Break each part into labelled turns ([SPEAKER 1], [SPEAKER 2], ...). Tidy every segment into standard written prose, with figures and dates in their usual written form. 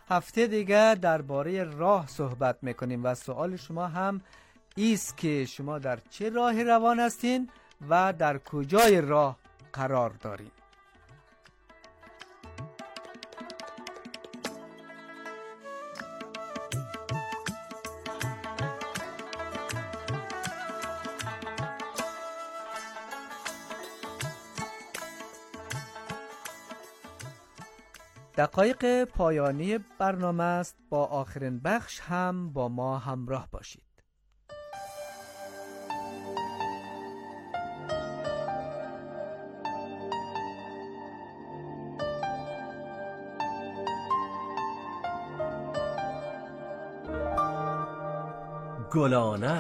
[SPEAKER 1] هفته دیگه درباره راه صحبت میکنیم و سوال شما هم ایست که شما در چه راهی روان هستین و در کجای راه قرار دارین. دقایق پایانی برنامه است. با آخرین بخش هم با ما همراه باشید.
[SPEAKER 2] گلانه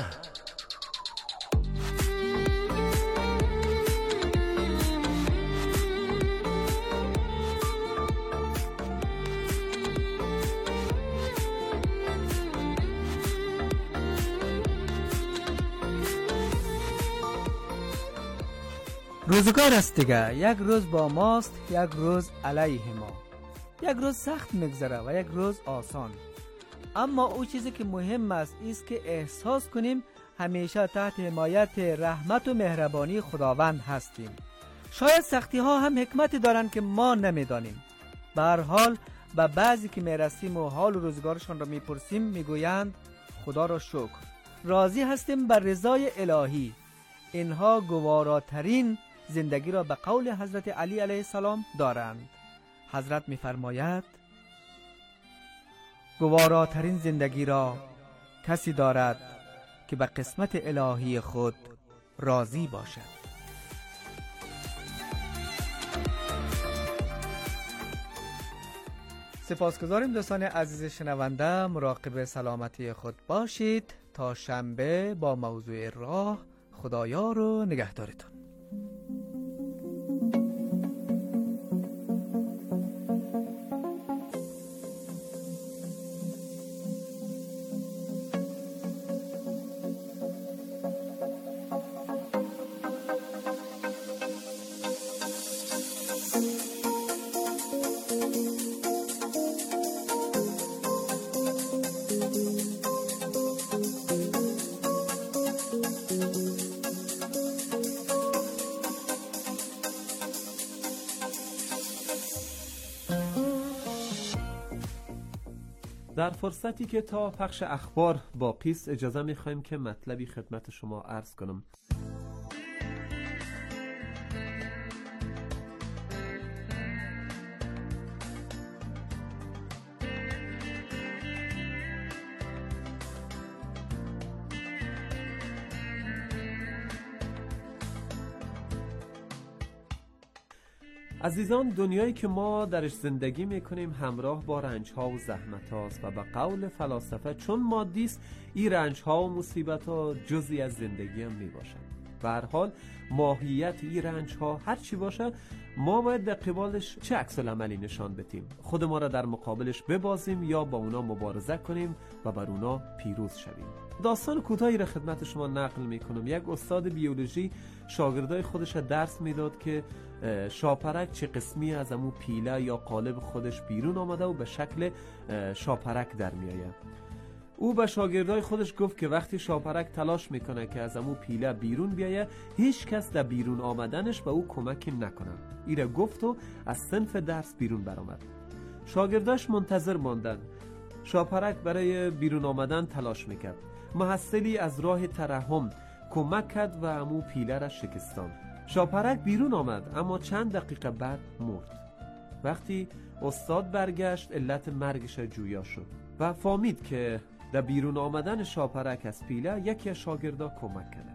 [SPEAKER 1] روزگار است دیگه، یک روز با ماست، یک روز علیه ما. یک روز سخت میگذره و یک روز آسان. اما او چیزی که مهم است که احساس کنیم همیشه تحت حمایت رحمت و مهربانی خداوند هستیم. شاید سختی ها هم حکمتی دارن که ما نمیدانیم. به هر حال به بعضی که میرسیم و حال و روزگارشان را میپرسیم میگویند خدا را شکر، راضی هستیم بر رضای الهی. اینها گواراترین زندگی را به قول حضرت علی علیه السلام دارند. حضرت میفرماید گواراترین زندگی را کسی دارد که به قسمت الهی خود راضی باشد. سپاسگزاریم دوستان عزیز شنونده. مراقب سلامتی خود باشید. تا شنبه با موضوع راه. خدایار و نگهدارتون.
[SPEAKER 2] در فرصتی که تا پخش اخبار باقی است اجازه می‌خوایم که مطلبی خدمت شما عرض کنم. عزیزان، دنیایی که ما درش زندگی میکنیم همراه با رنجها و زحمت هاست و به قول فلاسفه چون مادی است این رنجها و مصیبت ها جزئی از زندگی هم میباشند. به هر حال ماهیت این رنجها هر چی باشه ما باید در قبالش چه عکس العملی نشان بدیم؟ خود ما را در مقابلش ببازیم یا با اونا مبارزه کنیم و بر اونا پیروز شویم؟ داستان کوتاهی را خدمت شما نقل میکنم. یک استاد بیولوژی شاگردای خودش درس میداد که شاپرک چه قسمی از امو پیله یا قالب خودش بیرون آمده و به شکل شاپرک در میآید. او به شاگردای خودش گفت که وقتی شاپرک تلاش میکنه که از امو پیله بیرون بیایه هیچ کس در بیرون آمدنش به او کمکی نکنه. ایره گفت و از صنف درس بیرون برآمد. شاگرداش منتظر ماندن. شاپرک برای بیرون آمدن تلاش میکرد. محصلی از راه ترحم کمک کرد و امو پیله را شکستان. شاپرک بیرون آمد اما چند دقیقه بعد مرد. وقتی استاد برگشت علت مرگش جویا شد و فهمید که در بیرون آمدن شاپرک از پیله یکی از شاگردا کمک کرده.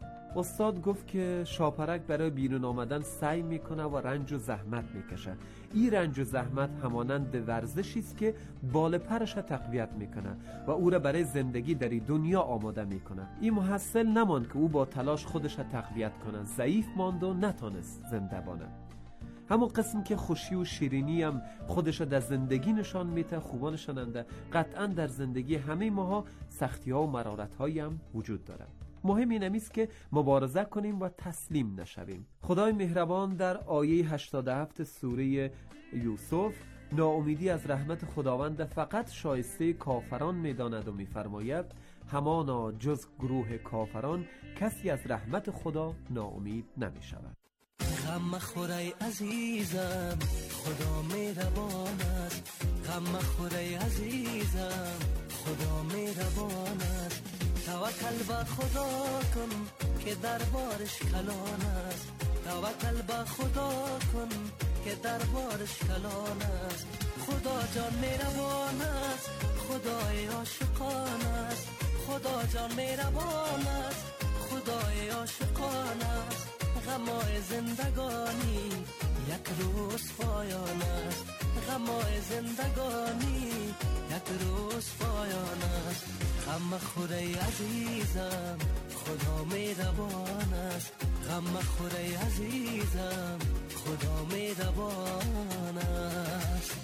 [SPEAKER 2] استاد گفت که شاپرک برای بیرون آمدن سعی میکنه و رنج و زحمت میکشه. این رنج و زحمت همانند ورزشی است که بال پرش تقویت میکنه و او را برای زندگی در این دنیا آماده میکنه. این محصل نماند که او با تلاش خودش تقویت کنه، ضعیف ماند و نتونست زنده بانه. همون قسم که خوشی و شیرینی هم خودش در زندگی نشان میده خوبا نشاننده، قطعا در زندگی همه ماها سختی ها و مرارت هایی هم وجود داره. مهم این است که مبارزه کنیم و تسلیم نشویم. خدای مهربان در آیه 87 سوره یوسف ناامیدی از رحمت خداوند فقط شایسته کافران می‌داند و می‌فرماید همانا جز گروه کافران کسی از رحمت خدا ناامید نمی‌شود.
[SPEAKER 3] غم مخور ای عزیزم، خدا مهربان است. غم مخور ای عزیزم، خدا مهربان است. توکل به خدا کن که دربارش کلان است. توکل به خدا کن که دربارش کلان است. خدا جان مهربان است، خدای عاشقان است. خدا جان مهربان است، خدای عاشقان است. غمای زندگانی یک روز پایان است. غمای زندگانی یک روز پایان است. غم مخور ای عزیزم، خدا مهربان است. غم مخور ای عزیزم، خدا مهربان است.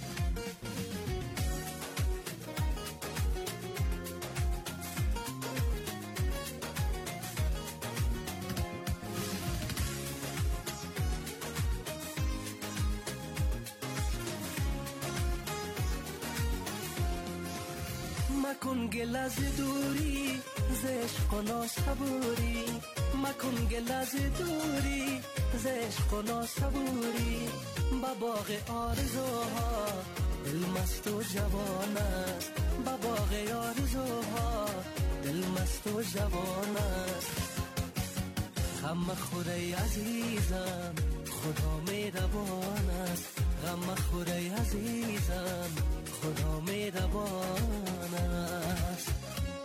[SPEAKER 3] مکن گل از دوری ز عشق و ناصبوری. مکن گل از دوری ز عشق و ناصبوری. با باغ آرزوها دل مست و جوان است. با باغ آرزوها دل مست و جوان است. غم مخور ای عزیزم، خدا مهربان است. غم مخور ای عزیزم، خدا مهربان است.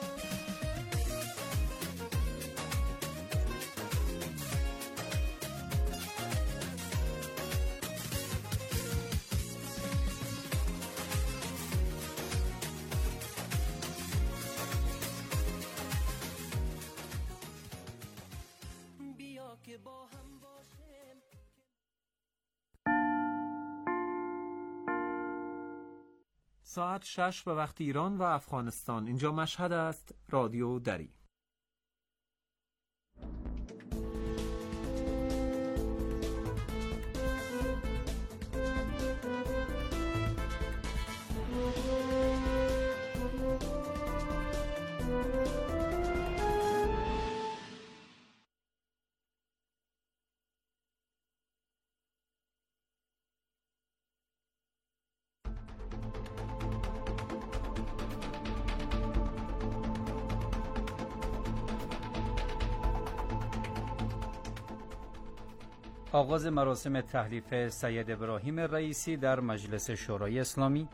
[SPEAKER 3] بیا که با هم باشیم.
[SPEAKER 2] ساعت 6 به وقت ایران و افغانستان. اینجا مشهد است. رادیو دری.
[SPEAKER 4] آغاز مراسم تحلیف سید ابراهیم رئیسی در مجلس شورای اسلامی.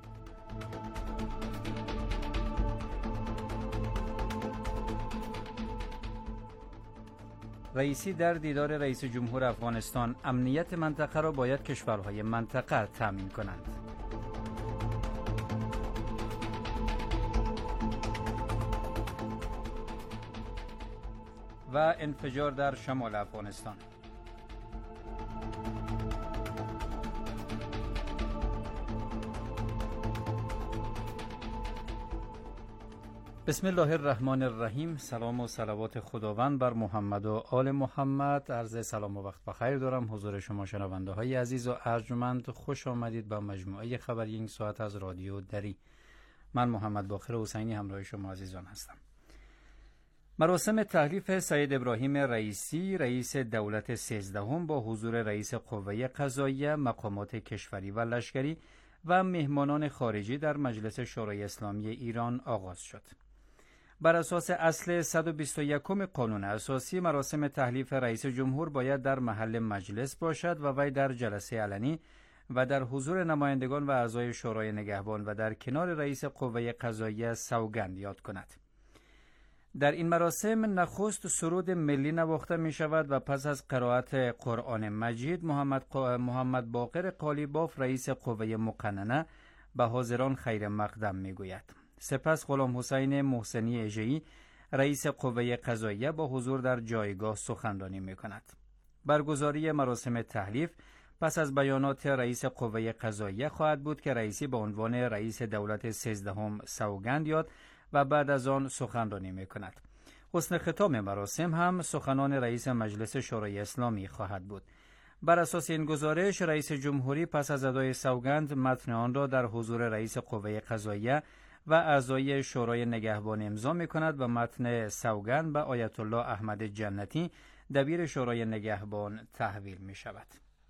[SPEAKER 4] رئیسی در دیدار رئیس جمهور افغانستان امنیت منطقه را باید کشورهای منطقه تامین کنند. و انفجار در شمال افغانستان. بسم الله الرحمن الرحیم. سلام و صلوات خداوند بر محمد و آل محمد. عرض سلام و وقت بخیر دارم حضور شما شنونده های عزیز و ارجمند. خوش آمدید به مجموعه خبری این ساعت از رادیو دری. من محمد باقر حسینی همراه شما عزیزان هستم. مراسم تحلیف سید ابراهیم رئیسی رئیس دولت 13 با حضور رئیس قوه قضاییه، مقامات کشوری و لشکری و مهمانان خارجی در مجلس شورای اسلامی ایران آغاز شد. بر اساس اصل 121 قانون اساسی، مراسم تحلیف رئیس جمهور باید در محل مجلس باشد و وی در جلسه علنی و در حضور نمایندگان و اعضای شورای نگهبان و در کنار رئیس قوه قضاییه سوگند یاد کند. در این مراسم نخست سرود ملی نواخته می شود و پس از قرائت قرآن مجید محمد باقر قالیباف رئیس قوه مقننه به حاضران خیر مقدم می گوید. سپس غلام حسین محسنی اژه‌ای رئیس قوه قضاییه با حضور در جایگاه سخنرانی می کند. برگزاری مراسم تحلیف پس از بیانات رئیس قوه قضاییه خواهد بود که رئیسی به عنوان رئیس دولت 13 سوگند یاد و بعد از آن سخنرانی می کند. حسن ختام مراسم هم سخنان رئیس مجلس شورای اسلامی خواهد بود. بر اساس این گزارش رئیس جمهوری پس از ادای سوگند متن آن را در حضور رئیس قوه قضاییه و اعضای شورای نگهبان امضا می‌کند و متن سوگند به آیت الله احمد جنتی دبیر شورای نگهبان تحویل می‌شود.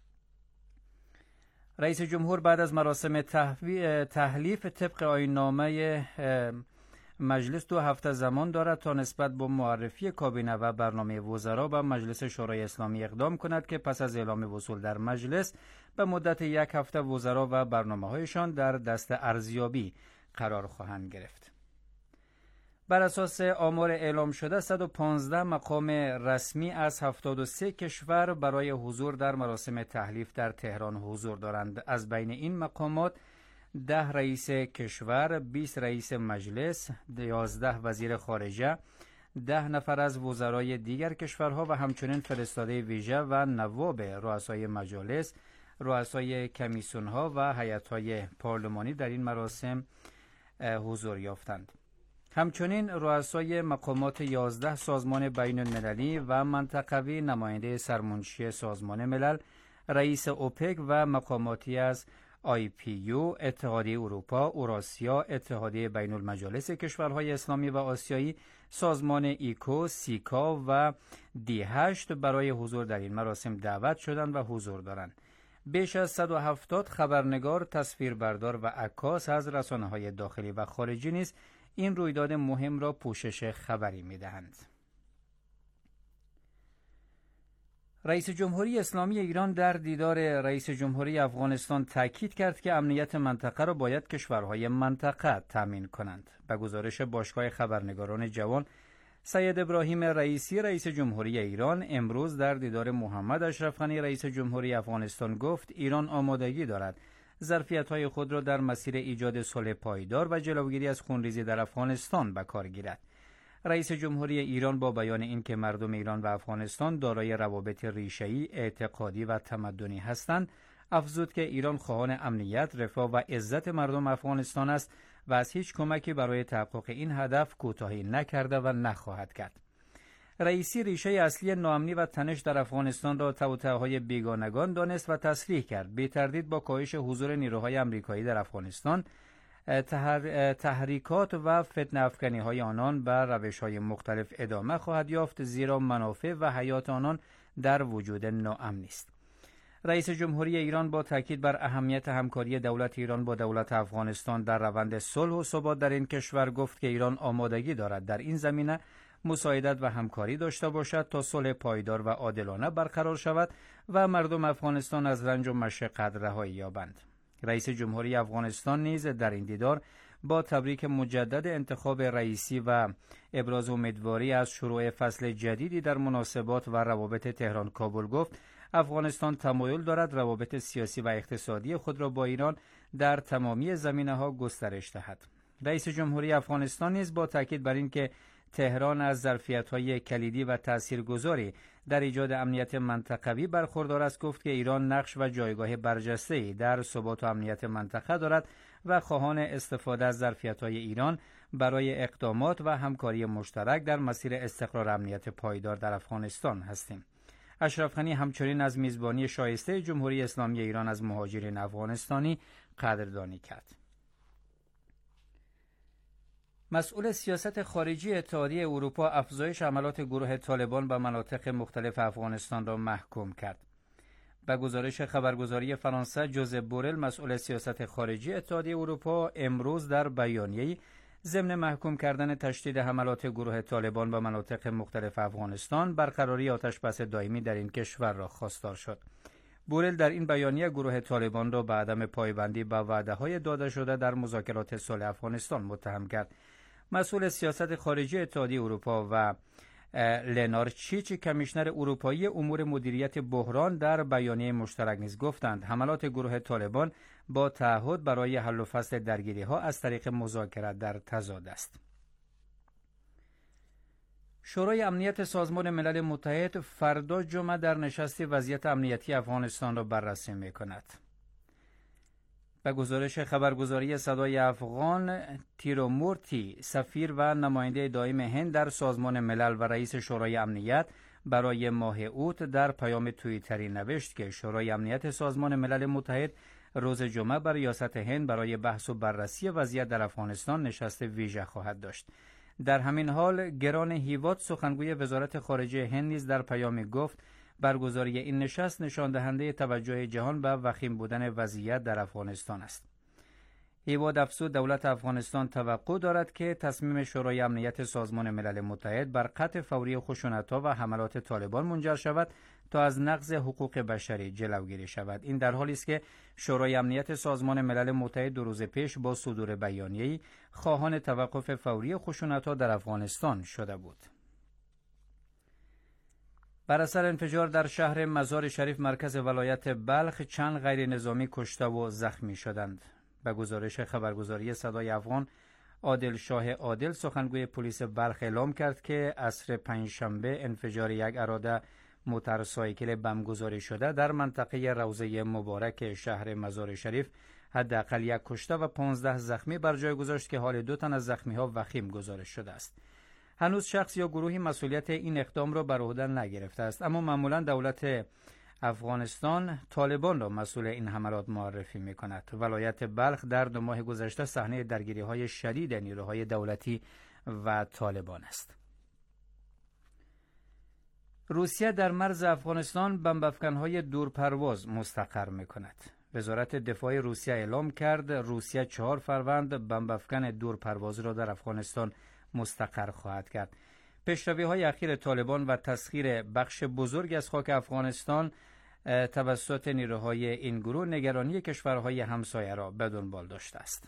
[SPEAKER 4] رئیس جمهور بعد از مراسم تحلیف طبق آیین‌نامه مجلس 2 هفته زمان دارد تا نسبت به معرفی کابینه و برنامه وزرا به مجلس شورای اسلامی اقدام کند که پس از اعلام وصول در مجلس به مدت 1 هفته وزرا و برنامه‌هایشان در دست ارزیابی قرار خواهند گرفت. بر اساس آمار اعلام شده 115 مقام رسمی از 73 کشور برای حضور در مراسم تحلیف در تهران حضور دارند. از بین این مقامات 10 رئیس کشور، 20 رئیس مجلس، 11 وزیر خارجه، 10 نفر از وزرای دیگر کشورها و همچنین فرستاده ویژه و نواب رؤسای مجالس، رؤسای کمیسیون‌ها و هیئت‌های پارلمانی در این مراسم حضور یافتند. همچنین رؤسای مقامات 11 سازمان بین المللی و منطقوی، نماینده سرمنشی سازمان ملل، رئیس اوپک و مقاماتی از IPU، اتحادیه اروپا، اوراسیا، اتحادیه بین المجالس کشورهای اسلامی و آسیایی، سازمان ایکو، سیکا و D8 برای حضور در این مراسم دعوت شدند و حضور دارند. بیش از 170 خبرنگار، تصویربردار و عکاس از رسانه‌های داخلی و خارجی نیز این رویداد مهم را پوشش خبری می‌دهند. رئیس جمهوری اسلامی ایران در دیدار رئیس جمهوری افغانستان تاکید کرد که امنیت منطقه را باید کشورهای منطقه تامین کنند. به گزارش باشگاه خبرنگاران جوان، سید ابراهیم رئیسی رئیس جمهوری ایران امروز در دیدار محمد اشرف غنی رئیس جمهوری افغانستان گفت ایران آمادگی دارد ظرفیت‌های خود را در مسیر ایجاد صلح پایدار و جلوگیری از خونریزی در افغانستان به کار گیرد. رئیس جمهوری ایران با بیان اینکه مردم ایران و افغانستان دارای روابط ریشه‌ای، اعتقادی و تمدنی هستند، افزود که ایران خواهان امنیت، رفاه و عزت مردم افغانستان است و از هیچ کمکی برای تحقق این هدف کوتاهی نکرده و نخواهد کرد. رئیسی ریشه اصلی ناامنی و تنش در افغانستان را توطئه‌های بیگانگان دانست و تصریح کرد. بی تردید با کاهش حضور نیروهای آمریکایی در افغانستان، تحریکات و فتنه افکنی‌های آنان به روش‌های مختلف ادامه خواهد یافت، زیرا منافع و حیات آنان در وجود ناامنی است. رئیس جمهوری ایران با تاکید بر اهمیت همکاری دولت ایران با دولت افغانستان در روند صلح و ثبات در این کشور گفت که ایران آمادگی دارد در این زمینه مساعدت و همکاری داشته باشد تا صلح پایدار و عادلانه برقرار شود و مردم افغانستان از رنج و مشقت رهایی یابند. رئیس جمهوری افغانستان نیز در این دیدار با تبریک مجدد انتخاب رئیسی و ابراز امیدواری از شروع فصل جدیدی در مناسبات و روابط تهران کابل گفت افغانستان تمایل دارد روابط سیاسی و اقتصادی خود را با ایران در تمامی زمینه‌ها گسترش دهد. رئیس جمهوری افغانستان نیز با تاکید بر اینکه تهران از ظرفیت‌های کلیدی و تاثیرگذاری در ایجاد امنیت منطقوی برخوردار است گفت که ایران نقش و جایگاه برجسته‌ای در ثبات و امنیت منطقه دارد و خواهان استفاده از ظرفیت‌های ایران برای اقدامات و همکاری مشترک در مسیر استقرار امنیت پایدار در افغانستان هستیم. اشرف غنی همچنین از میزبانی شایسته جمهوری اسلامی ایران از مهاجرین افغانستانی قدردانی کرد. مسئول سیاست خارجی اتحادیه اروپا افزایش حملات گروه طالبان به مناطق مختلف افغانستان را محکوم کرد. به گزارش خبرگزاری فرانسه، جوزپ بورل مسئول سیاست خارجی اتحادیه اروپا امروز در بیانیه‌ای ضمن محکوم کردن تشدید حملات گروه طالبان به مناطق مختلف افغانستان برقراری آتش‌بس دائمی در این کشور را خواستار شد. بورل در این بیانیه گروه طالبان را به عدم پایبندی به وعده‌های داده شده در مذاکرات صلح افغانستان متهم کرد. مسئول سیاست خارجی اتحادیه اروپا و لنارچیچ کمیشنر اروپایی امور مدیریت بحران در بیانیه مشترک نیز گفتند حملات گروه طالبان با تعهد برای حل و فصل درگیری‌ها از طریق مذاکرات در تضاد است. شورای امنیت سازمان ملل متحد فردا جمعه در نشستی وضعیت امنیتی افغانستان را بررسی می‌کند. به گزارش خبرگزاری صدای افغان، تیرومورتی سفیر و نماینده دائم هند در سازمان ملل و رئیس شورای امنیت برای ماه اوت در پیام توییتری نوشت که شورای امنیت سازمان ملل متحد روز جمعه بر ریاست هند برای بحث و بررسی وضعیت در افغانستان نشست ویژه خواهد داشت. در همین حال گران هیوات سخنگوی وزارت خارجه هند نیز در پیامی گفت برگزاری این نشست نشان دهنده توجه جهان به وخیم بودن وضعیت در افغانستان است. هیواد افزود دولت افغانستان توقع دارد که تصمیم شورای امنیت سازمان ملل متحد بر قطع فوری خشونت‌ها و حملات طالبان منجر شود تا از نقض حقوق بشری جلوگیری شود. این در حالی است که شورای امنیت سازمان ملل متحد 2 روز پیش با صدور بیانیه‌ای خواهان توقف فوری خشونت‌ها در افغانستان شده بود. بر اثر انفجار در شهر مزار شریف مرکز ولایت بلخ چند غیر نظامی کشته و زخمی شدند. به گزارش خبرگزاری صدای افغان، عادل شاه عادل سخنگوی پلیس بلخ اعلام کرد که عصر پنجشنبه انفجار یک اراده موتورسایکل بمبگذاری شده در منطقه روضه مبارک شهر مزار شریف حداقل 1 کشته و 15 زخمی بر جای گذاشت که حال 2 تن از زخمی‌ها وخیم گزارش شده است. هنوز شخص یا گروهی مسئولیت این اقدام را بر عهده نگرفته است، اما معمولا دولت افغانستان طالبان را مسئول این حملات معرفی می‌کند. ولایت بلخ در 2 ماه گذشته صحنه درگیری‌های شدید نیروهای دولتی و طالبان است. روسیه در مرز افغانستان بمب‌افکن‌های دورپرواز مستقر می‌کند. وزارت دفاع روسیه اعلام کرد روسیه 4 فروند بمب‌افکن دورپرواز را در افغانستان مستقر خواهد کرد. پیشروی‌های اخیر طالبان و تسخیر بخش بزرگ از خاک افغانستان توسط نیروهای این گروه نگرانی کشورهای همسایه را به دنبال داشته است.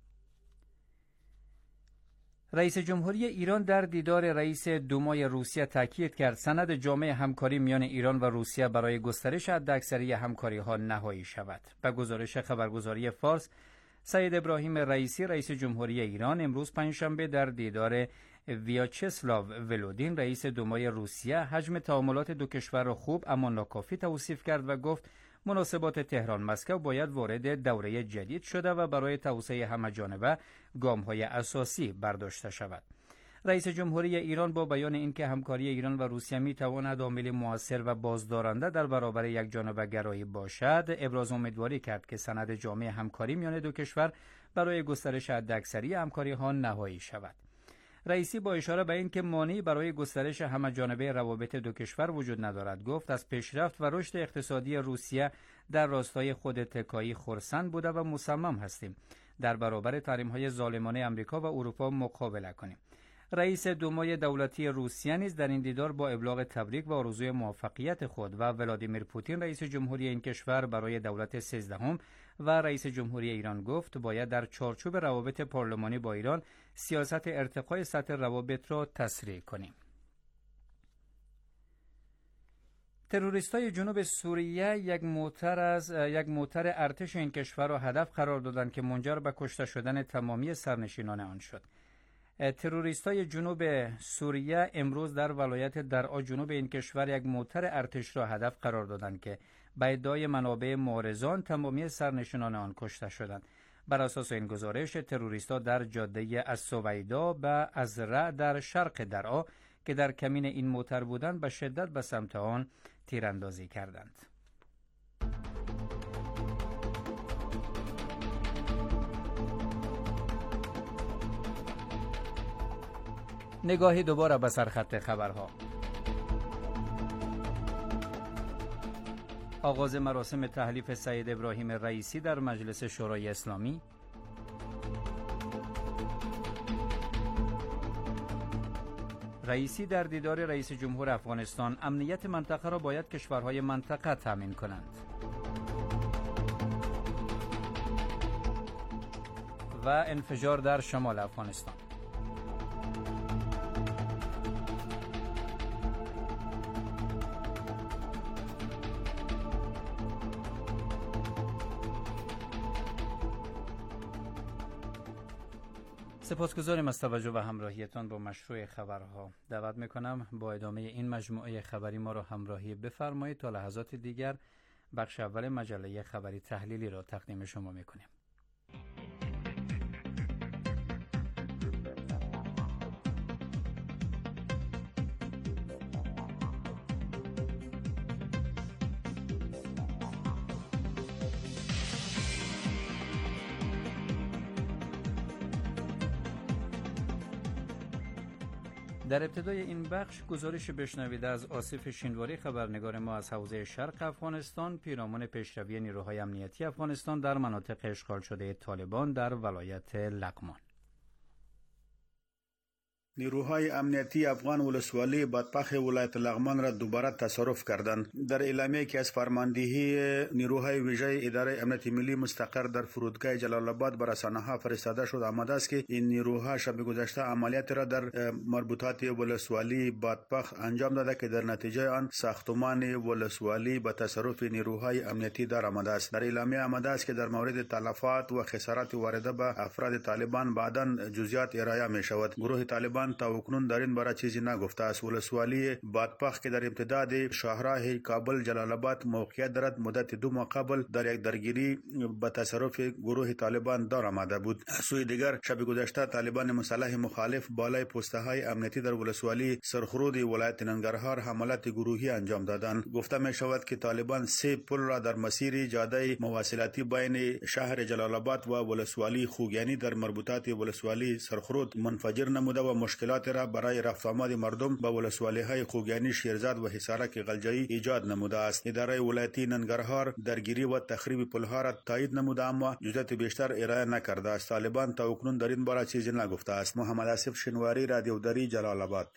[SPEAKER 4] رئیس جمهوری ایران در دیدار رئیس دومای روسیه تاکید کرد سند جامع همکاری میان ایران و روسیه برای گسترش حداکثری همکاری‌ها نهایی شود. به گزارش خبرگزاری فارس، سید ابراهیم رئیسی رئیس جمهوری ایران امروز پنجشنبه در دیدار ویاچسلاو ولودین رئیس دومای روسیه حجم تعاملات 2 کشور را خوب اما ناکافی توصیف کرد و گفت مناسبات تهران مسکو باید وارد دوره جدید شده و برای توسعه همه‌جانبه گام‌های اساسی برداشته شود. رئیس جمهوری ایران با بیان اینکه همکاری ایران و روسیه می‌تواند عامل مؤثر و بازدارنده در برابر یک جانبه گرایی باشد، ابراز امیدواری کرد که سند جامع همکاری میان 2 کشور برای گسترش حداکثری همکاری‌ها نهایی شود. رئیسی با اشاره به اینکه مانعی برای گسترش همه‌جانبه روابط 2 کشور وجود ندارد گفت از پیشرفت و رشد اقتصادی روسیه در راستای خود تکایی خرسند بوده و مصمم هستیم در برابر تحریم‌های ظالمانه آمریکا و اروپا مقابله کنیم. رئیس دومای دولتی روسیه نیز در این دیدار با ابلاغ تبریک و آرزوی موفقیت خود و ولادیمیر پوتین رئیس جمهوری این کشور برای دولت 13ام و رئیس جمهوری ایران گفت باید در چارچوب روابط پارلمانی با ایران سیاست ارتقای سطح روابط را تسریع کنیم. تروریستای جنوب سوریه یک موتر ارتش این کشور را هدف قرار دادند که منجر به کشته شدن تمامی سرنشینان آن شد. تروریستای جنوب سوریه امروز در ولایت درعا جنوب این کشور یک موتر ارتش را هدف قرار دادند که به ادعای منابع معارضان تمامی سرنشینان آن کشته شدند. بر اساس این گزارش تروریست‌ها در جاده السویدا به ازرع در شرق درعا که در کمین این موتر بودند به شدت به سمت آن تیراندازی کردند. نگاهی دوباره به سرخط خبرها. آغاز مراسم تحلیف سید ابراهیم رئیسی در مجلس شورای اسلامی. رئیسی در دیدار رئیس جمهور افغانستان امنیت منطقه را باید کشورهای منطقه تامین کنند. و انفجار در شمال افغانستان. سپاسگزاریم از توجه و همراهیتان با مشروع خبرها. دعوت میکنم با ادامه این مجموعه خبری ما را همراهی بفرمایید. تا لحظات دیگر بخش اول مجله خبری تحلیلی را تقدیم شما میکنیم. در ابتدای این بخش گزارش بشنوید از آصف شینواری، خبرنگار ما از حوزه شرق افغانستان، پیرامون پیشروی نیروهای امنیتی افغانستان در مناطق اشغال شده طالبان در ولایت لغمان.
[SPEAKER 5] نیروهای امنیتی افغان ولسوالی بدپخ ولایت لغمان را دوباره تصرف کردند. در اعلامیه که از فرماندهی نیروهای ویژه اداره امنیت ملی مستقر در فرودگاه جلال آباد بر رسانه‌ها فرستاده شد آمده است که این نیروها شب گذشته عملیات را در مربوطات ولسوالی بدپخ انجام داده که در نتیجه آن ساختمان ولسوالی به تصرف نیروهای امنیتی در آمده است. در اعلامیه آمده است که در مورد تلفات و خسارات وارده به افراد طالبان بعداً جزئیات ارائه می شود. گروه طالبان تا اکنون در این باره چیزی نگفته است. ولسوالی بدپخ که در امتداد شاهراه کابل جلال آباد موقعیت دارد مدت 2 ماه قبل در یک درگیری به تصرف گروه طالبان در آمده بود. از سوی دیگر شب گذشته طالبان مسلح مخالف بالای پسته های امنیتی در ولسوالی سرخرود ولایت ننگرهار حملات گروهی انجام دادند. گفته می شود که طالبان 3 پل را در مسیر جاده مواصلاتی بین شهر جلال آباد و ولسوالی خوگیانی در مربوطات ولسوالی سرخرود منفجر نموده و مشکلات را برای رفت آمد مردم به ولسوالی‌های خوگیانی، شیرزاد و حصارک غلجایی ایجاد نموده است. اداره ولایتی ننگرهار درگیری و تخریب پلها را تایید نموده اما جزئیات بیشتر ارائه نکرده است. طالبان تا اکنون در این باره چیزی نگفته است. محمد آصف شینواری، رادیو دری، جلال آباد.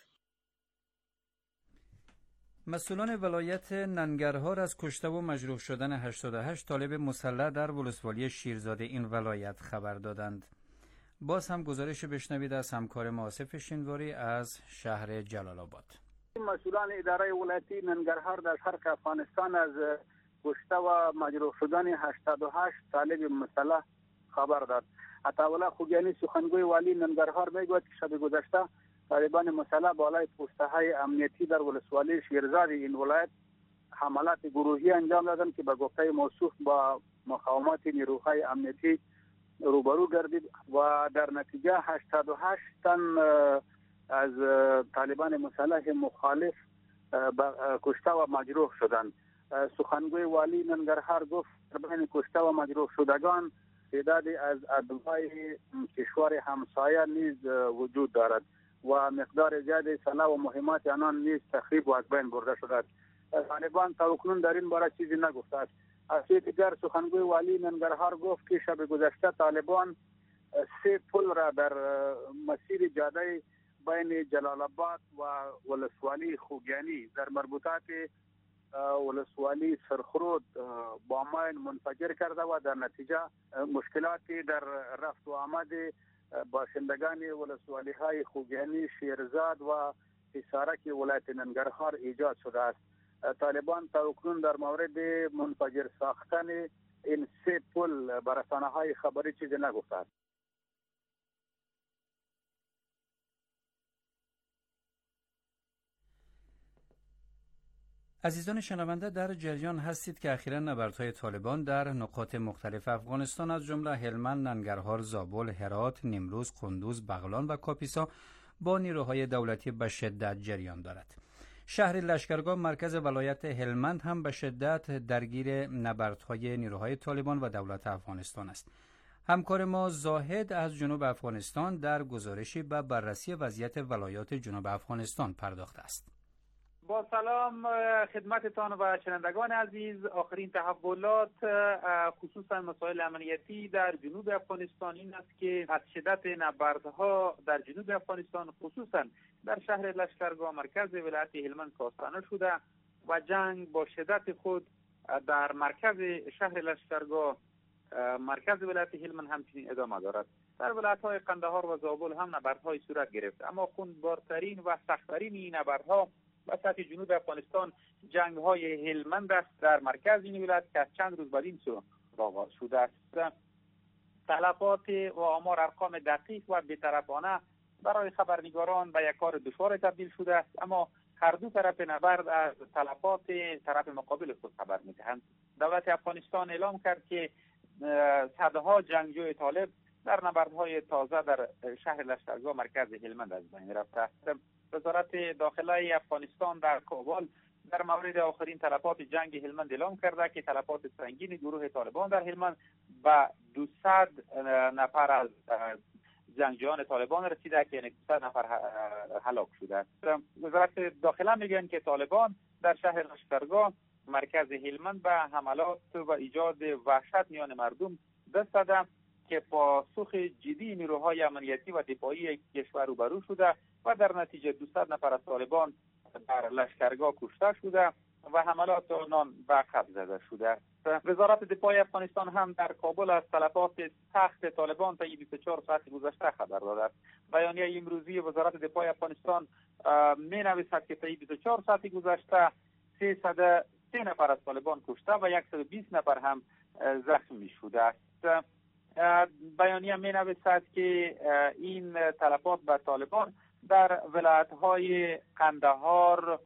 [SPEAKER 4] مسئولان ولایت ننگرهار از کشته و مجروح شدن 88 طالب مسلح در ولسوالی شیرزاد این ولایت خبر دادند. باز هم گزارش بشنوید از همکار ما آصف شینواری از شهر جلال آباد.
[SPEAKER 6] مسئولان اداره ولایتی ننگرهار در شرق افغانستان از کشته و مجروح شدن 88 طالب مسلح خبر داد. عطاالله خوگیانی سخنگوی والی ننگرهار میگوید که شب گذشته طالبان مسلح بالای پست‌های امنیتی در ولسوالی شیرزاد این ولایت حملات گروهی انجام دادند که به گفته موصوف با مقاومت نیروهای امنیتی روبرو گردید و در نتیجه 88 تن از طالبان مسلح مخالف کشته و مجروح شدند. سخنگوی والی ننگرهار گفت بین کشته و مجروح شدگان تعدادی از ادوای کشور همسایه نیز وجود دارد و مقدار زیادی سلاح و مهمات آنان نیز تخریب و از بین برده شده است. طالبان تا اکنون در این باره چیزی نگفته است. از سوی دیگر سخنگوی والی ننگرهار گفت که شب گذشته طالبان 3 پل را در مسیر جاده بین جلال آباد و ولسوالی خوگیانی در مربوطات ولسوالی سرخرود با ماین منفجر کرده و در نتیجه مشکلاتی در رفت و آمد باشندگان ولسوالی های خوگیانی، شیرزاد و حصارک ولایت ننگرهار ایجاد شده است. طالبان تا اکنون در مورد منفجر ساختن این 3 پل بر رسانه‌های خبری چیزی نگفته است.
[SPEAKER 4] عزیزان شنونده، در جریان هستید که اخیراً نبردهای طالبان در نقاط مختلف افغانستان از جمله هلمند، ننگرهار، زابل، هرات، نیمروز، قندوز، بغلان و کاپیسا با نیروهای دولتی به شدت جریان دارد. شهر لشکرگاه مرکز ولایت هلمند هم به شدت درگیر نبردهای نیروهای طالبان و دولت افغانستان است. همکار ما زاهد از جنوب افغانستان در گزارشی به بررسی وضعیت ولایات جنوب افغانستان پرداخته است.
[SPEAKER 7] با سلام خدمتتان و شنوندگان عزیز. آخرین تحولات خصوصا مسائل امنیتی در جنوب افغانستان این است که از شدت نبردها در جنوب افغانستان خصوصا در شهر لشکرگاه مرکز ولایت هلمند کاستانه شده و جنگ با شدت خود در مرکز شهر لشکرگاه مرکز ولایت هلمند همچنین ادامه دارد. در ولایت‌های قندهار و زابل هم نبردهای صورت گرفت، اما خونبارترین و سخت‌ترین این نبردها و سطح جنوب افغانستان جنگ‌های هلمند است در مرکز این ولایت که از چند روز بعد این سو آغاز شده است. تلفات و آمار ارقام دقیق و بی‌طرفانه برای خبرنگاران به یک کار دشوار تبدیل شده است، اما هر دو طرف نبرد از تلفات طرف مقابل خود خبر می‌دهند. دولت افغانستان اعلام کرد که صدها جنگجوی طالب در نبردهای تازه در شهر لشکرگاه مرکز هلمند از بین رفته است. وزارت داخله افغانستان در کابل در مورد آخرین تلفات جنگ هلمند اعلام کرده که تلفات سنگین گروه طالبان در هلمند به 200 نفر از جنگجویان طالبان رسیده که 200 نفر هلاک شده است. وزارت داخله میگن که طالبان در شهر لشکرگاه مرکز هلمند به حملات و ایجاد وحشت میان مردم دست داده که پاسخ جدی نیروهای امنیتی و دفاعی کشور روبرو شده و در نتیجه 200 نفر از طالبان در لشکرگاه کشته شده و حملات آنان به خط زده شده است. وزارت دفاع افغانستان هم در کابل از تلفات سخت طالبان طی 24 ساعت گذشته خبر داده است. بیانیه امروزی وزارت دفاع افغانستان می‌نویسد که طی 24 ساعت گذشته 303 نفر از طالبان کشته و 120 نفر هم زخمی شده است. بیانیه می‌نویسد که این تلفات به طالبان در ولایت‌های قندهار،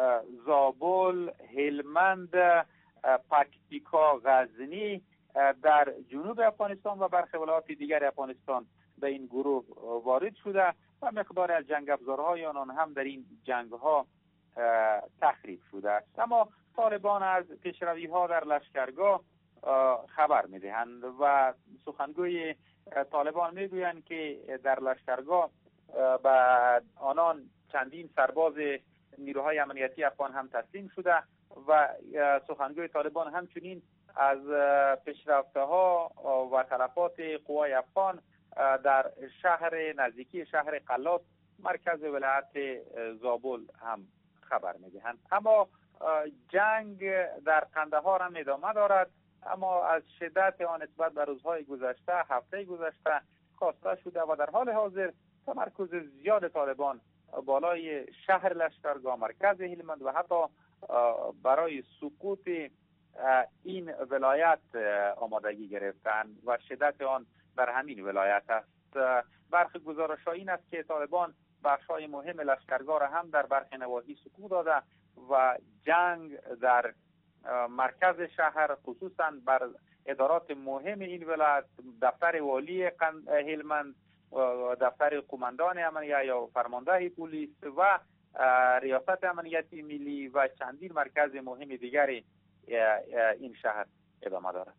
[SPEAKER 7] زابل، هلمند، پکتیکا، غزنی در جنوب افغانستان و برخی ولایات دیگر افغانستان به این گروه وارد شده و مقدار از جنگ افزارهای آنان هم در این جنگ‌ها تخریب شده است. اما طالبان از پیشروی‌ها در لشکرگاه خبر می‌دهند و سخنگوی طالبان می‌گویند که در لشکرگاه به آنان چندین سرباز نیروهای امنیتی افغان هم تسلیم شده و سخنگوی طالبان همچنین از پیشرفته‌ها و تلفات قوای افغان در نزدیکی شهر قلات مرکز ولایت زابل هم خبر می‌دهند. اما جنگ در قندهار هم ادامه دارد، اما از شدت آن نسبت به روزهای گذشته، هفته گذشته کاسته شده و در حال حاضر تمرکز زیاد طالبان بالای شهر لشکرگاه، مرکز هلمند و حتی برای سقوط این ولایت آمادگی گرفتند و شدت آن در همین ولایت است. برخی گزارش‌ها این است که طالبان بخش‌های مهم لشکرگاه را هم در برخی نواحی سقوط داده و جنگ در مرکز شهر خصوصا بر ادارات مهم این ولایت، دفتر والی هلمند، دفتر قماندان امنیه یا فرمانده پلیس و ریاست امنیتی ملی و چندین مرکز مهم دیگری این شهر ادامه دارد.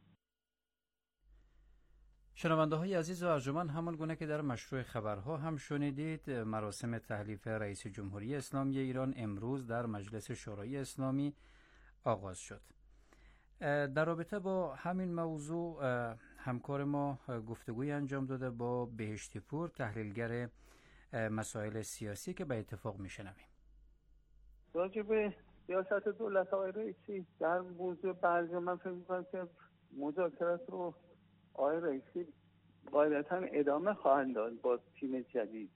[SPEAKER 4] شنونده های عزیز و ارجمند، همان گونه که در مشروع خبرها هم شنیدید، مراسم تحلیف رئیس جمهوری اسلامی ایران امروز در مجلس شورای اسلامی آغاز شد. در رابطه با همین موضوع همکار ما گفتگوی انجام داده با بهشتی پور، تحلیلگر مسائل سیاسی که به اتفاق میشنویم.
[SPEAKER 8] راجع به سیاست دولت آقای رئیسی در موضوع برجام من فکر می‌کنم که مذاکرات رو آقای رئیسی قاعدتاً ادامه خواهند داد با تیم جدید.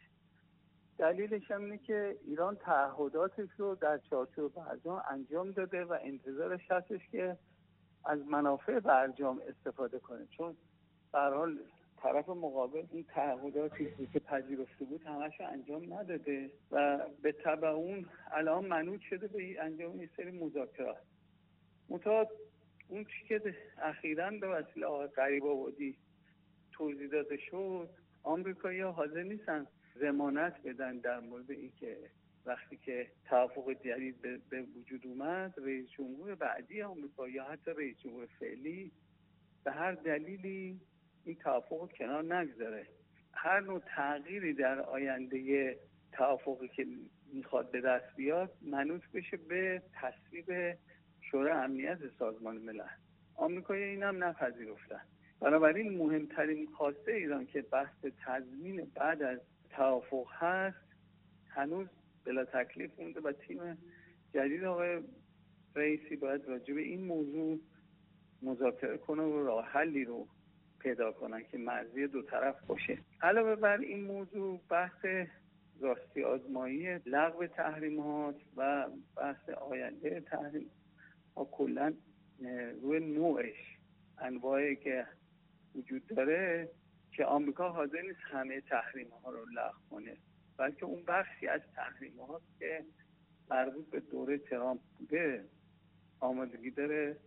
[SPEAKER 8] دلیلش هم اینه که ایران تعهداتش رو در چارچوب برجام انجام داده و انتظارش هستش که از منافع برجام استفاده کنه، چون به هر حال طرف مقابل این تعهداتی که پذیرفته بود همش انجام نداده و به تبع اون الان منوط شده به انجام این سری مذاکرات. منتها اون چی که اخیراً به وسیله آقای غریب‌آبادی توضیح داده شد، آمریکایی‌ها حاضر نیستن ضمانت بدن در مورد اینکه وقتی که توافق جدید به وجود اومد، رئیس جمهور بعدی آمریکا یا حتی رئیس جمهور فعلی به هر دلیلی این توافق کنار نگذاره. هر نوع تغییری در آینده توافقی که میخواد به دست بیاد منوط بشه به تصویب شورای امنیت سازمان ملل. آمریکایی‌ها این هم نپذیرفتن. بنابراین مهمترین خواسته ایران که بحث تضمین بعد از توافق هست هنوز بلا تکلیف مونده و تیم جدید آقای رئیسی باید راجع به این موضوع مذاکره کنه و راه حلی رو پیدا کنن که مرضی دو طرف باشه. علاوه بر این موضوع بحث راستی آزمایی لغو تحریمات و بحث آینده تحریم ها کلا روی نوعش انواعی که وجود داره که آمریکا حاضر نیست همه تحریم ها رو لغو کنه، بلکه اون بخشی از تحریم ها که مربوط به دوره ترامپ بوده آمادگی داره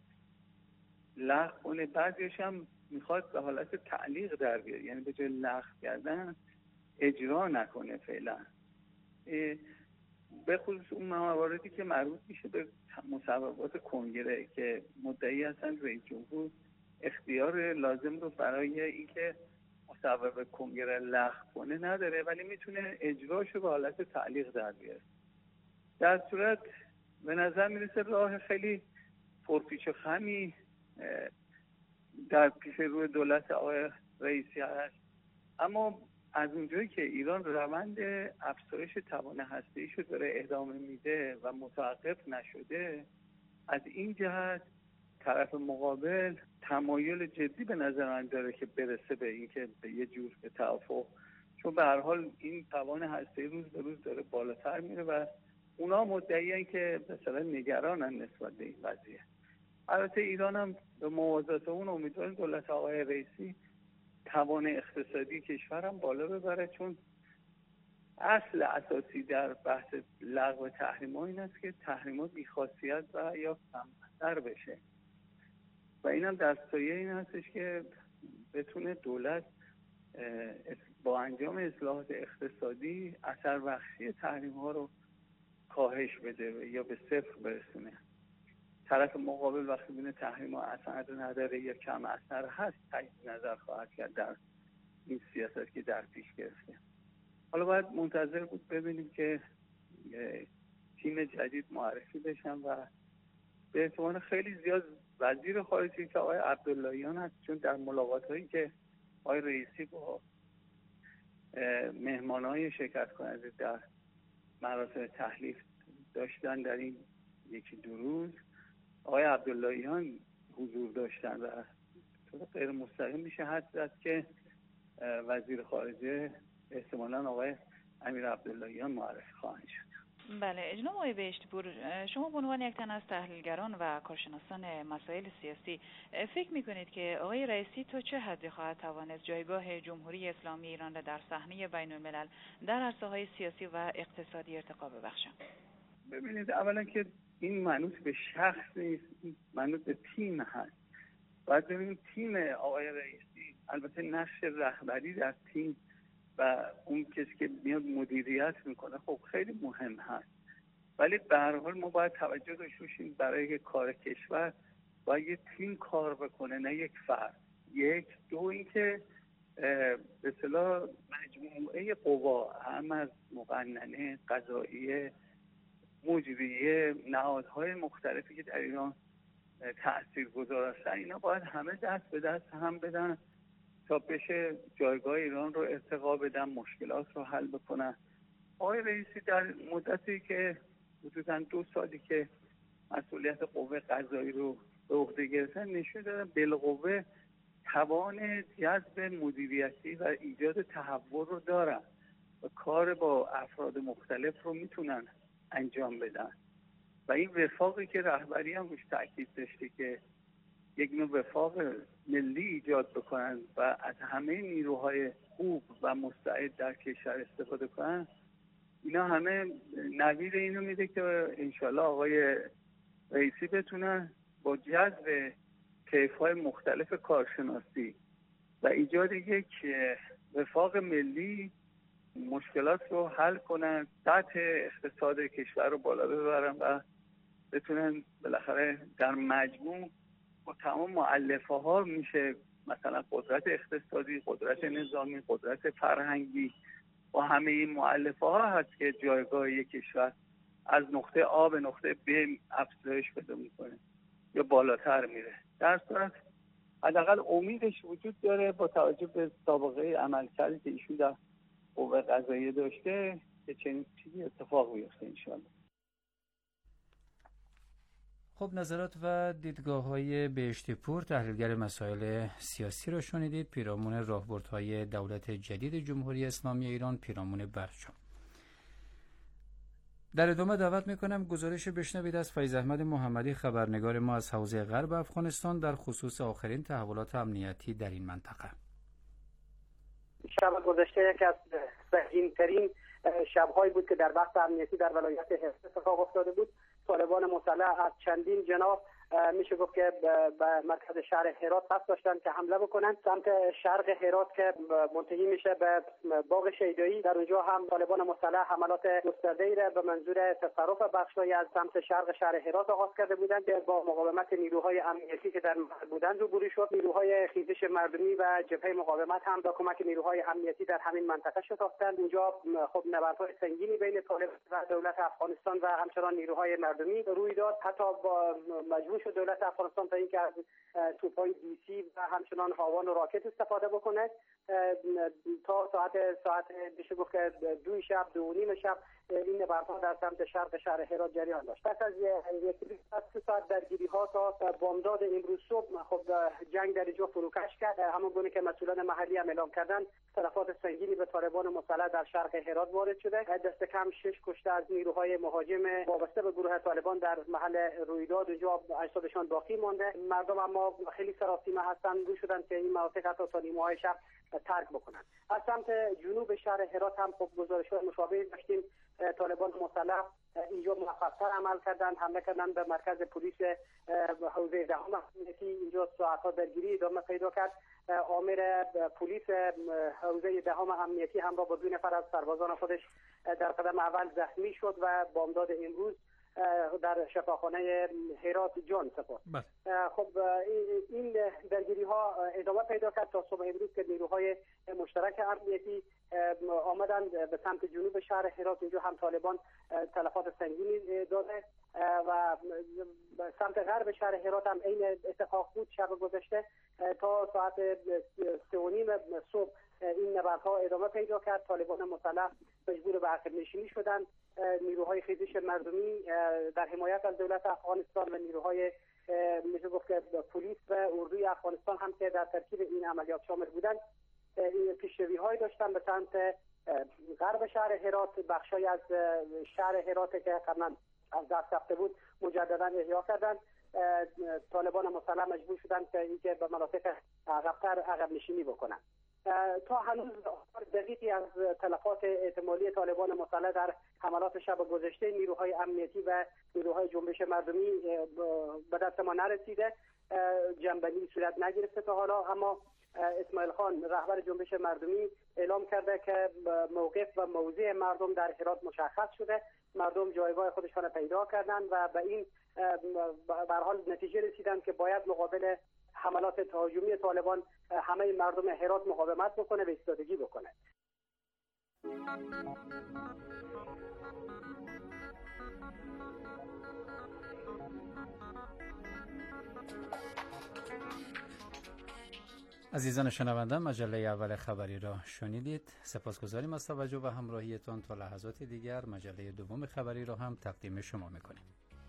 [SPEAKER 8] لغو کنه. بعضیش هم میخواد به حالت تعلیق در بیاره، یعنی به جای لغو کردن اجرا نکنه فعلا، به خصوص اون مواردی که مربوط میشه به مصوبات کنگره که مدعی هستن رئیس جمهور اختیار لازم رو برای اینکه مصوب کنگره لغو کنه نداره، ولی میتونه اجراشو به حالت تعلیق در بیاره. در صورت به نظر میرسه راه خیلی پرپیچ و خمی در پیش روی دولت آقای رئیسی هست، اما از اونجایی که ایران روند افزایش توان هسته‌ایشو داره ادامه میده و متوقف نشده، از این جهت طرف مقابل تمایل جدی به نظر من داره که برسه به این که به یه جور به توافق، چون به هر حال این توان هسته‌ای روز به روز داره بالاتر میره و اونا مدعیان که مثلا نگرانن نسبت به این قضیه. البته ایران هم به موازات اون امیدواریم دولت آقای رئیسی توان اقتصادی کشورم بالا ببره، چون اصل اساسی در بحث لغو تحریم‌ها این است که تحریم‌ها بی‌خاصیت و یا کم‌اثر بشه و اینم در سایه این هستش که بتونه دولت با انجام اصلاحات اقتصادی اثر بخشی تحریم‌ها رو کاهش بده یا به صفر برسونه. طرف مقابل وقتی ببینه تحریم‌ها اثر نداره یا کم اثر هست تجدید نظر خواهد کرد در این سیاست که در پیش گرفته. حالا باید منتظر بود ببینیم که تیم جدید معرفی بشن و به احتمال خیلی زیاد وزیر خارجه که آقای عبداللهیان هست، چون در ملاقات‌هایی که آقای رئیسی با مهمان‌های شرکت کننده در مراسم تحلیف داشتن در این یکی دو روز، آقای عبداللهیان حضور داشتن و غیر مستقیم میشه حد زد که وزیر خارجه احتمالاً آقای امیر عبداللهیان معرفی خواهند شد.
[SPEAKER 9] بله جناب آقای بهشتی‌پور، شما به عنوان یک تن از تحلیلگران و کارشناسان مسائل سیاسی فکر می‌کنید که آقای رئیسی تا چه حدی خواهد توانست جایگاه جمهوری اسلامی ایران را در صحنه بین‌الملل در عرصه‌های سیاسی و اقتصادی ارتقا ببخشند؟
[SPEAKER 8] ببینید، اولا که این منوط به شخص نیست، منوط به تیم هست. باید ببینید تیم آقای رئیسی، البته نقش رهبری در تیم و اون کسی که میاد مدیریت میکنه خب خیلی مهم هست، ولی به هر حال ما باید توجه داشته باشیم برای کار کشور باید یه تیم کار بکنه نه یک فرد. یک، دو اینکه به اصطلاح مجموعه قوا هم از مقننه، قضاییه، مجریه، نهادهای مختلفی که در ایران تاثیرگذار هستن، اینا باید همه دست به دست هم بدن تا بشه جایگاه ایران رو ارتقا بدن، مشکلات رو حل بکنن. آقای رئیسی در مدتی که حدوداً 2 سالی که مسئولیت قوه قضایی رو به عهده گرفتن نشون دادن بالقوه توان جذب مدیریتی و ایجاد تحول رو دارن و کار با افراد مختلف رو میتونن انجام بدن و این وفاقی که رهبری هم روش تاکید داشته که یک نوع وفاق ملی ایجاد بکنن و از همه نیروهای خوب و مستعد در کشور استفاده کنن، اینا همه نوید اینو میده که انشالله آقای رئیسی بتونن با جذب طیف‌های مختلف کارشناسی و ایجاد یک وفاق ملی مشکلات رو حل کنن، سطح اقتصاد کشور رو بالا ببرن و بتونن بالاخره در مجموع با تمام مؤلفه ها میشه مثلا قدرت اقتصادی، قدرت نظامی، قدرت فرهنگی و همه این مؤلفه ها هست که جایگاه یک کشور از نقطه A به نقطه B افزایش پیدا میکنه یا بالاتر میره. در صورت حداقل امیدش وجود داره با توجه به سابقه عملکردی که ایشون در قوه قضاییه داشته که چنین چیزی اتفاق بیفته انشاءالله.
[SPEAKER 4] خب نظرات و دیدگاه‌های بهشتی‌پور، تحلیلگر مسائل سیاسی رو شنیدید، پیرامون راهبردهای دولت جدید جمهوری اسلامی ایران، پیرامون برجام. در ادامه دعوت میکنم گزارش بشنوید از فیض احمد محمدی، خبرنگار ما از حوزه غرب افغانستان در خصوص آخرین تحولات امنیتی در این منطقه.
[SPEAKER 10] شب گذشته یکی از سنگین‌ترین شب‌هایی بود که در بحث امنیتی در ولایت حفظ اتفاق افتاده بود. طالبان مسلح از چندین جناح میشه گفت که به مرکز شهر هرات قصد داشتن که حمله بکنن. سمت شرق هرات که منتهی میشه به باغ شیدایی، در اونجا هم طالبان مسلح حملات گسترده‌ای را به منظور تصرف بخش‌هایی از سمت شرق شهر هرات آغاز کرده بودند که با مقاومت نیروهای امنیتی که در محل بودند روبرو شد. نیروهای خیزش مردمی و جبهه مقاومت هم با کمک نیروهای امنیتی در همین منطقه شتافتند. اونجا خب نبردهای سنگینی بین طالبان و دولت افغانستان و همچنان نیروهای مردمی روی داد. حتی با مجبور شد دولت افغانستان تا اینکه از توپ‌های دیسی و همچنان هاوان و راکت استفاده بکنه. تا ساعت بشه گفت که 2 شب 2:30 شب این نبردها در سمت شرق شهر هرات جریان داشت. پس از 1 ساعت درگیری‌ها تا بامداد امروز صبح خب جنگ در اینجا فروکش کرد. همون گونه که مسئولان محلی هم اعلام کردن تلفات سنگینی به طالبان مسلح در شرق هرات وارد شده. دست کم 6 کشته از نیروهای مهاجم وابسته به گروه طالبان در محل رویداد اونجا اجسادشان باقی مانده. مردم اما خیلی سراسیمه هستن، روی شدن که این مناطق حتی تا نیمه‌های شب ترک بکنن. از سمت جنوب شهر هرات هم خب گزارش‌های مشابهی داشتیم. طالبان مسلح اینجا موفق‌تر عمل کردن، حمله کردن به مرکز پلیس حوزه دهم امنیتی. اینجا ساعت‌ها درگیری ادامه پیدا کرد. آمر پلیس حوزه دهم امنیتی هم با 2 نفر از سربازان خودش در قدم اول زخمی شد و بامداد امروز در شفاخانه هرات جان سپرد. خب این درگیری ها ادامه پیدا کرد تا صبح امروز که نیروهای مشترک امنیتی آمدند به سمت جنوب شهر هرات. اینجا هم طالبان تلفات سنگینی داده و سمت غرب شهر هرات هم این اتفاق بود شب گذشته. تا ساعت 3:30 صبح این نبردها ادامه پیدا کرد. طالبان مسلح مجبور به عقب نشینی شدند. نیروهای خیزش مردمی در حمایت از دولت افغانستان و نیروهای میشه گفت که پلیس و اردوی افغانستان هم که در ترکیب این عملیات شامل بودند پیشروی‌هایی داشتن به سمت غرب شهر هرات. بخشای از شهر هرات که قبلا از دست رفته بود مجددا احیا کردند. طالبان مسلح مجبور شدند که اینکه به مناطق عقب‌تر عقب نشینی بکنند. تا هنوز دقیقی از تلفات احتمالی طالبان مسلح در حملات شب گذشته نیروهای امنیتی و نیروهای جنبش مردمی به دست ما نرسیده. جنبندی صورت نگرفته تا حالا، اما اسماعیل خان رهبر جنبش مردمی اعلام کرده که موقف و موضع مردم در هرات مشخص شده. مردم جایگاه خودشان پیدا کردند و به این به هر حال نتیجه رسیدند که باید مقابل حملات تهاجمی طالبان همه مردم هرات مقاومت بکنه و ایستادگی بکنه.
[SPEAKER 4] عزیزان شنونده، مجله اول خبری را شنیدید. سپاسگزاریم از توجه و همراهیتان. تا لحظات دیگر مجله دوم خبری را هم تقدیم شما میکنیم.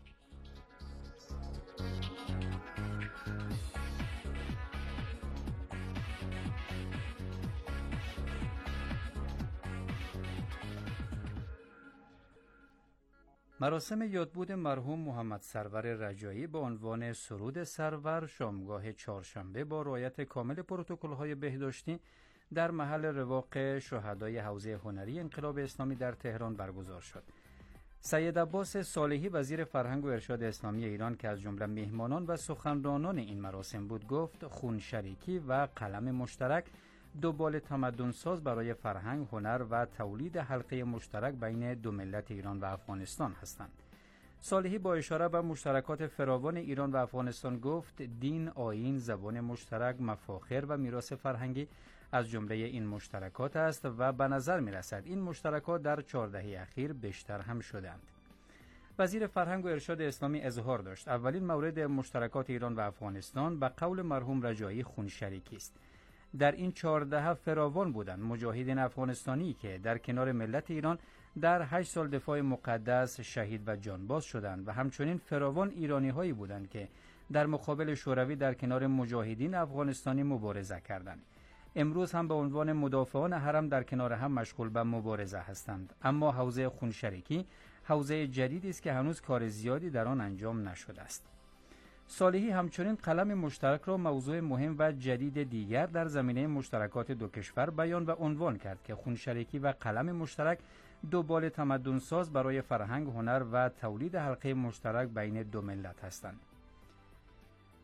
[SPEAKER 4] مراسم یادبود مرحوم محمد سرور رجایی به عنوان سرود سرور شامگاه چهارشنبه با رعایت کامل پروتکل‌های بهداشتی در محل رواق شهدای حوزه هنری انقلاب اسلامی در تهران برگزار شد. سید عباس صالحی وزیر فرهنگ و ارشاد اسلامی ایران که از جمله میهمانان و سخنرانان این مراسم بود گفت خون شریکی و قلم مشترک دو بال تمدن ساز برای فرهنگ، هنر و تولید حلقه مشترک بین دو ملت ایران و افغانستان هستند. صالحی با اشاره به مشترکات فراوان ایران و افغانستان گفت دین، آیین، زبان مشترک، مفاخر و میراث فرهنگی از جمله این مشترکات است و به نظر می رسد این مشترکات در 4 دهه اخیر بیشتر هم شدند. وزیر فرهنگ و ارشاد اسلامی اظهار داشت اولین مورد مشترکات ایران و افغانستان به قول مرحوم رجایی خون شریکی است. در این 4 دهه فراوان بودند مجاهدین افغانستانی که در کنار ملت ایران در 8 سال دفاع مقدس شهید و جانباز شدند و همچنین فراوان ایرانی هایی بودند که در مقابل شوروی در کنار مجاهدین افغانستانی مبارزه کردند. امروز هم به عنوان مدافعان حرم در کنار هم مشغول به مبارزه هستند، اما حوزه خون شریکی حوزه جدیدی است که هنوز کار زیادی در آن انجام نشده است. صالحی همچنین قلم مشترک را موضوع مهم و جدید دیگر در زمینه مشترکات دو کشور بیان و عنوان کرد که خون شریکی و قلم مشترک دو بال تمدن ساز برای فرهنگ، هنر و تولید حلقه مشترک بین دو ملت هستند.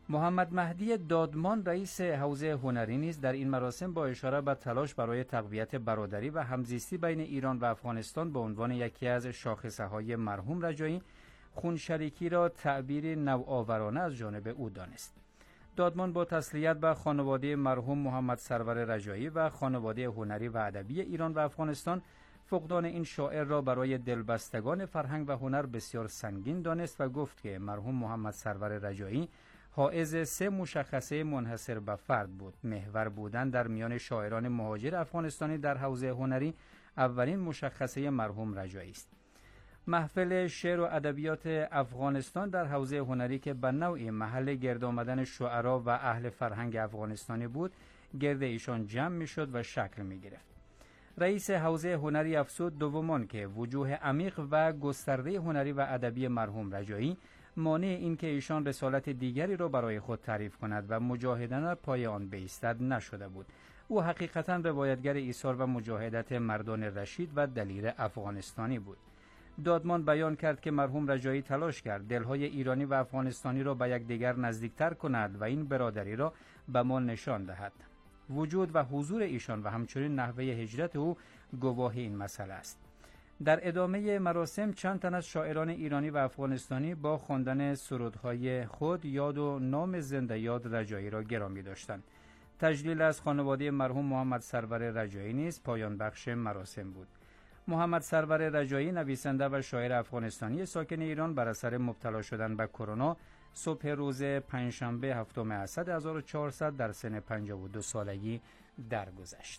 [SPEAKER 4] محمد مهدی دادمان رئیس حوزه هنری نیز در این مراسم با اشاره به تلاش برای تقویت برادری و همزیستی بین ایران و افغانستان به عنوان یکی از شاخصه‌های مرحوم رجایی خونشریکی را تعبیر نوآورانه از جانب او دانست. دادمان با تسلیت به خانواده مرحوم محمد سرور رجایی و خانواده هنری و ادبی ایران و افغانستان فقدان این شاعر را برای دلبستگان فرهنگ و هنر بسیار سنگین دانست و گفت که مرحوم محمد سرور رجایی حائز 3 مشخصه منحصر به فرد بود: محور بودن در میان شاعران مهاجر افغانستانی در حوزه هنری اولین مشخصه مرحوم رجایی است. محفل شعر و ادبیات افغانستان در حوزه هنری که به نوعی محل گرد آمدن شعرا و اهل فرهنگ افغانستانی بود، گرد ایشان جمع می شد و شکل می گرفت. رئیس حوزه هنری افزود دومان که وجوه عمیق و گسترده هنری و ادبی مرحوم رجایی مانع این که ایشان رسالت دیگری را برای خود تعریف کند و مجاهدانه پای آن بایستد نشده بود. او حقیقتاً روایتگر ایثار و مجاهدت مردان رشید و دلیر افغانستانی بود. دادمان بیان کرد که مرحوم رجایی تلاش کرد دلهای ایرانی و افغانستانی را به یکدیگر نزدیکتر کند و این برادری را به ما نشان دهد. وجود و حضور ایشان و همچنین نحوه هجرت او گواه این مسئله است. در ادامه مراسم چند تن از شاعران ایرانی و افغانستانی با خواندن سرودهای خود یاد و نام زنده یاد رجایی را گرامی داشتند. تجلیل از خانواده مرحوم محمد سرور رجایی نیز پایان بخش مراسم بود. محمد سرور رجایی نویسنده و شاعر افغانستانی ساکن ایران بر اثر مبتلا شدن به کرونا صبح روز پنجشنبه 7 اسد 1400 در سن 52 سالگی درگذشت.